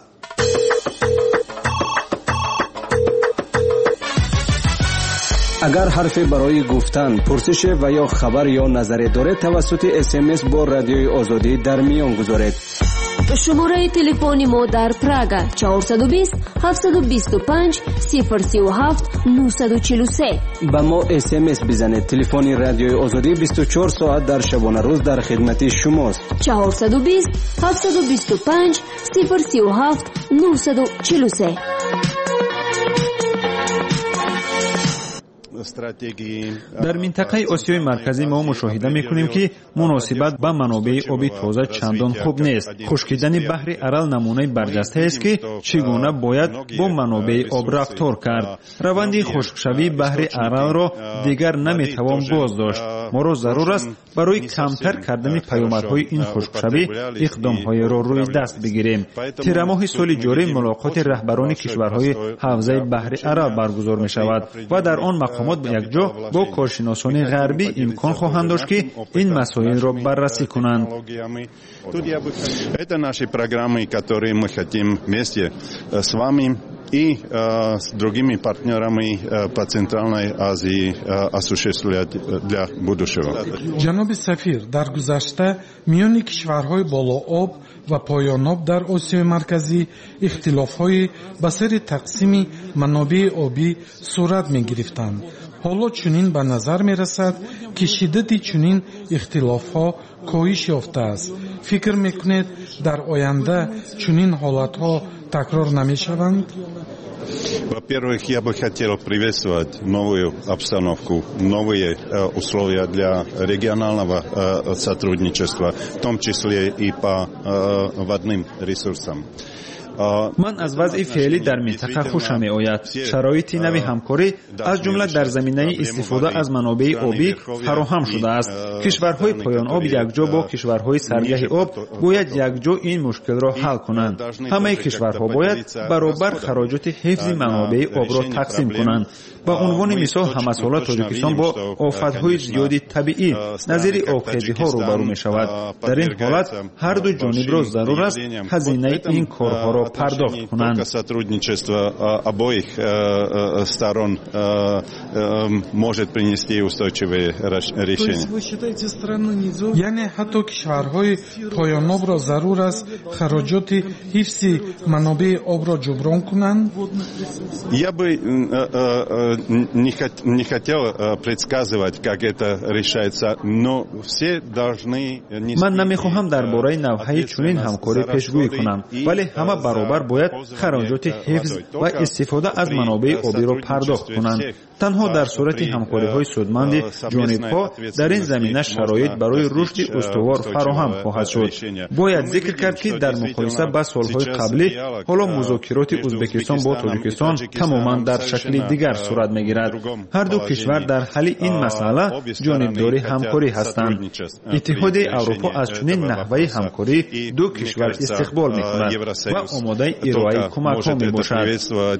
агар ҳарфе барои гуфтан, пурсише ва ё хабар ё назаре доред, тавассути SMS бо Радиои Озодӣ дар миён гузоред. шумораи телефони мо дар Прага 420 725 037 943. ба мо SMS бизанед. телефони Радиои Озодӣ 24 соат дар шабонарӯз дар хидмати шумост. 420 725 037 943. дар минтақаи Осиёи Марказӣ мо мушоҳида мекунем ки муносибат ба манобеи оби тоза чандон хуб нест. хушкидани баҳри Арал намунаи барҷастаест ки чӣ гуна бояд бо манобеи об рафтор кард. раванди хушкшавии баҳри Аралро дигар наметавон боздошт. моро зарур аст барои камтар кардани паёмадҳои ин хушкшавӣ иқдомҳоеро рӯи даст бигирем. тирамоҳи соли ҷорӣ мулоқоти раҳбарони кишварҳои ҳавзаи баҳри Арал баргузор мешавад ва дар он мақомот якҷо бо коршиносони ғарбӣ имкон хоҳанд дошт ки ин масоилро баррасӣ кунанд. Это наши программы, которые мы хотим вместе с вами и с другими партнерами по Центральной Азии осуществлять для будущего. ҷаноби сафир, дар гузашта миёни кишварҳои болооб ва поёноб дар Осиёи Марказӣ ихтилофҳои ба сари тақсими манобеи обӣ сурат мегирифтанд. ҳоло чунин ба назар мерасад ки шиддати чунин ихтилофҳо коҳиш ёфтааст. фикр мекунед дар оянда чунин ҳолатҳо такрор намешаванд? Во-первых, я бы хотел приветствовать новую обстановку, новые условия для регионального сотрудничества, в том числе и по водным ресурсам. من از وضع فعلی در منطقه خوشم میآید. شرایط نوی همکاری از جمله در زمینه استفاده از منابع آبی فراهم شده است. کشورهای پایان آب یکجا با کشورهای سرگه آب باید یکجا این مشکل را حل کنند. همه کشورها باید برابر خراجات حفظ منابع آب را تقسیم کنند. به عنوان مثال همه ساله تاجیکستان با آفت‌های زیادی طبیعی نظیر آبخیزی‌ها روبرو می‌شود. در این حالت هر دو جانب را ضرور است هزینه این کارها را پرداخت کنند. обоих сторон может принести устойчивые решения. یعنی حتی کشورهای پایان آب را ضرور است خراجات حفظ منابع آب را جبران کنند. Я бы не хотел предсказывать, как это решается, но все должны. من نمیخواهم درباره نوعی چنین همکاری پیشگویی کنم، ولی همه برابر باید خراجات حفظ و استفاده از منابع آبی را پرداخت کنند. تنها در صورت همکاری‌های سودمند جانب‌ها در این زمینه شرایط برای رشد استوار فراهم خواهد شد. باید ذکر کرد که در مقایسه با سال‌های قبلی حالا مذاکرات ازبکستان با تاجیکستان تماماً در شکل دیگر صورت می‌گیرد. هر دو کشور در حل این مسئله جانبدار همکاری هستند. اتحاد اروپا از چنین نحوه همکاری دو کشور استقبال می‌کند و آماده ارائه کمک‌ها میباشد.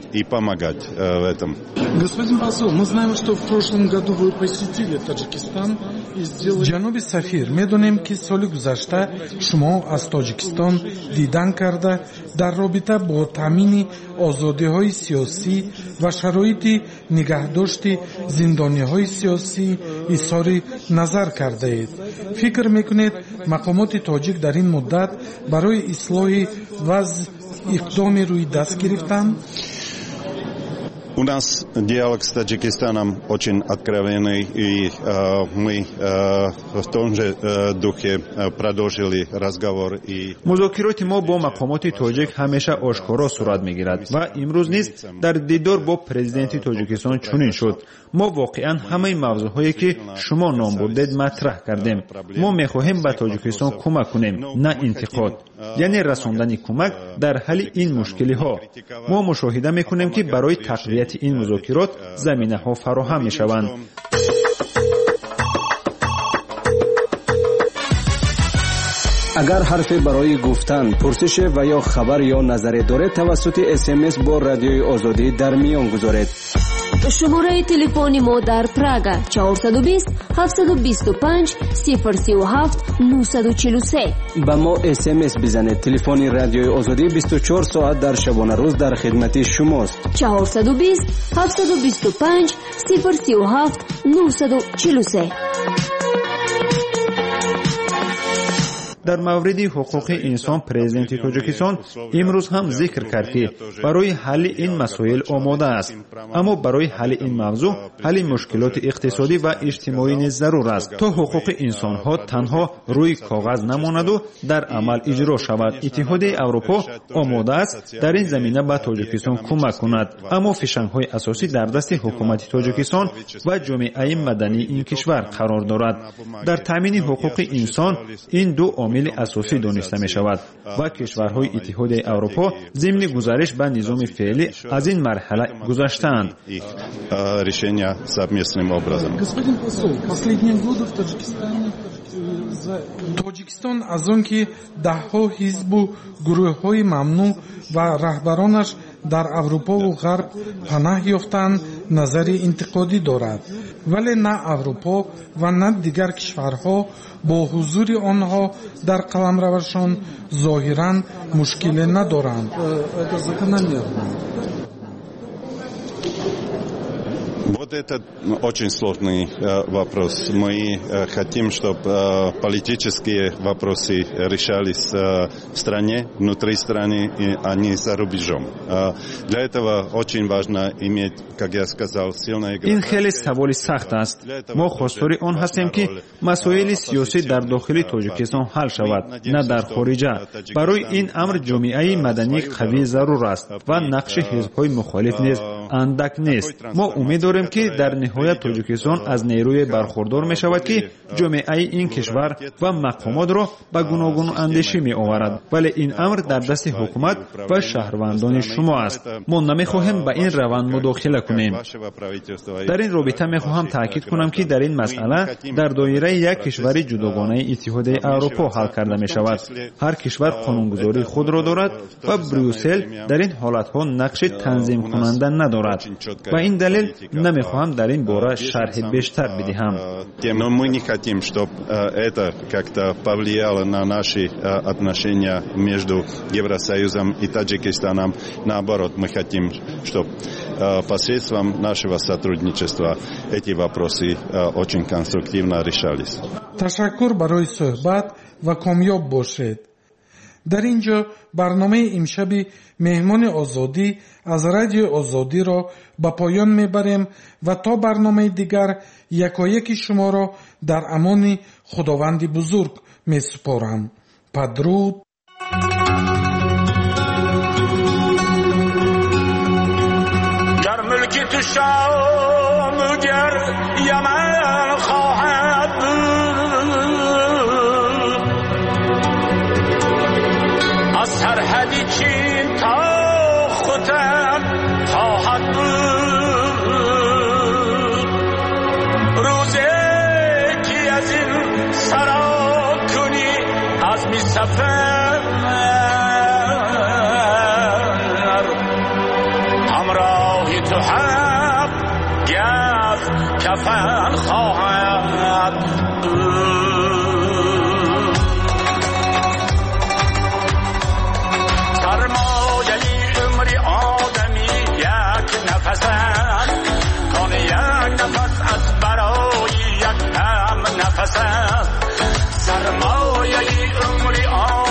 Мы знаем, что в прошлом году вы посетили Таджикистан и сделали... Ҷаноби сафир, медонем ки соли гузашта шумо аз Тоҷикистон дидан карда дар робита бо таъмини озодиҳои сиёсӣ ва шароити нигаҳдошти зиндониҳои сиёсӣ изҳори назар кардаед. фикр мекунед мақомоти тоҷик дар ин муддат барои ислоҳи вазъ иқдоми рӯйдаст гирифтанд? У нас диалог с Таджикистаном очень откровенный, и мы в том же духе продолжили разговор. مذاکرات ما با مقامات تاجیک همیشه آشکارا صورت میگیرد و امروز نیز در دیدار با پرزیدنت تاجیکستان چنین شد. ما واقعا همه موضوعهایی که شما نام بردید مطرح کردیم. ما میخواهیم به تاجیکستان کمک کنیم، نه انتقاد. یعنی رساندن کمک در حل این مشکلی ها. ما مشاهده میکنیم که برای تقویت این مذاکرات زمینه ها فراهم میشوند. اگر حرفی برای گفتن، پرسش و یا خبر یا نظری دارید توسط SMS با رادیوی آزادی در میان گذارید. شماره تلفن ما در پراگ 420 725 037 943. با ما SMS بزنید. تلفن رادیوی آزادی 24 ساعت در شبانه روز در خدمت شماست. 420 725 037 943. در مورد حقوق انسان پرزیدنت تاجیکستان امروز هم ذکر کرد که برای حل این مسائل آماده است، اما برای حل این موضوع حل مشکلات اقتصادی و اجتماعی نیز ضرور است تا حقوق انسان ها تنها روی کاغذ نماند و در عمل اجرا شود. اتحاد اروپا آماده است در این زمینه به تاجیکستان کمک کند، اما فشنگ های اساسی در دست حکومت تاجیکستان و جامعه مدنی این کشور قرار دارد. در تامین حقوق انسان این دو عامل اساسی دانسته می شود و کشورهای اتحاد اروپا ضمن گزارش به نظام فعلی از این مرحله گذشتند. тоҷикистон аз он ки даҳҳо ҳизбу гурӯҳҳои мамнӯъ ва раҳбаронаш дар аврупову ғарб панаҳ ёфтаанд назари интиқодӣ дорад, вале на аврупо ва на дигар кишварҳо бо ҳузури онҳо дар қаламравашон зоҳиран мушкиле надоранд. Вот это очень сложный вопрос. Мы хотим, чтобы политические вопросы решались в стране, внутри страны, а не за рубежом. Для этого очень важно иметь, как я сказал, сильное государство. این خیلی سوالی سخت است. ما خواستار آن هستیم که مسائل سیاسی در داخل تاجیکستان حل شود، نه در خارج. برای این امر جامعه مدنی قوی ضرور است و نقش حزب‌های مخالف نیز اندک نیست. ما امید داریم که که در نهایت تاجیکستان از نیروی برخوردار می شود که جامعه این کشور و مقامات را به گوناگون اندیشه می آورد، ولی این امر در دست حکومت و شهروندان شما است. ما نمی خواهیم به این روند مداخله کنیم. در این رابطه می خواهم تاکید کنم که در این مسئله در دایره یک کشور جداگانه اتحادیه اروپا حل کرده می شود. هر کشور قانونگذاری خود را دارد و بروسل در این حالتها نقش تنظیم کننده ندارد. و این دلیل نمی خواهم در این باره شرح بیشتر بدهم. Но мы не хотим, чтобы это как-то повлияло на наши отношения между Евросоюзом и Таджикистаном. Наоборот, мы хотим, чтобы посредством нашего сотрудничества эти вопросы очень конструктивно решались. تشکر برای صحبت و کامیاب باشید. در اینجا برنامه امشب مهمان آزادی از رادیو آزادی را به پایان میبریم و تا برنامه دیگر یکایک شما را در امان خداوند بزرگ میسپارم. بدرود. گر ملکی تو شام گر یمن خواهد از سرحدی چین تا خودم خواهد بود. روزی که از این سرا کنی از می سفر همراهی تو حق گز کفن خواهد بود. نفس است برای یک هم نفس است. سرمایه عمری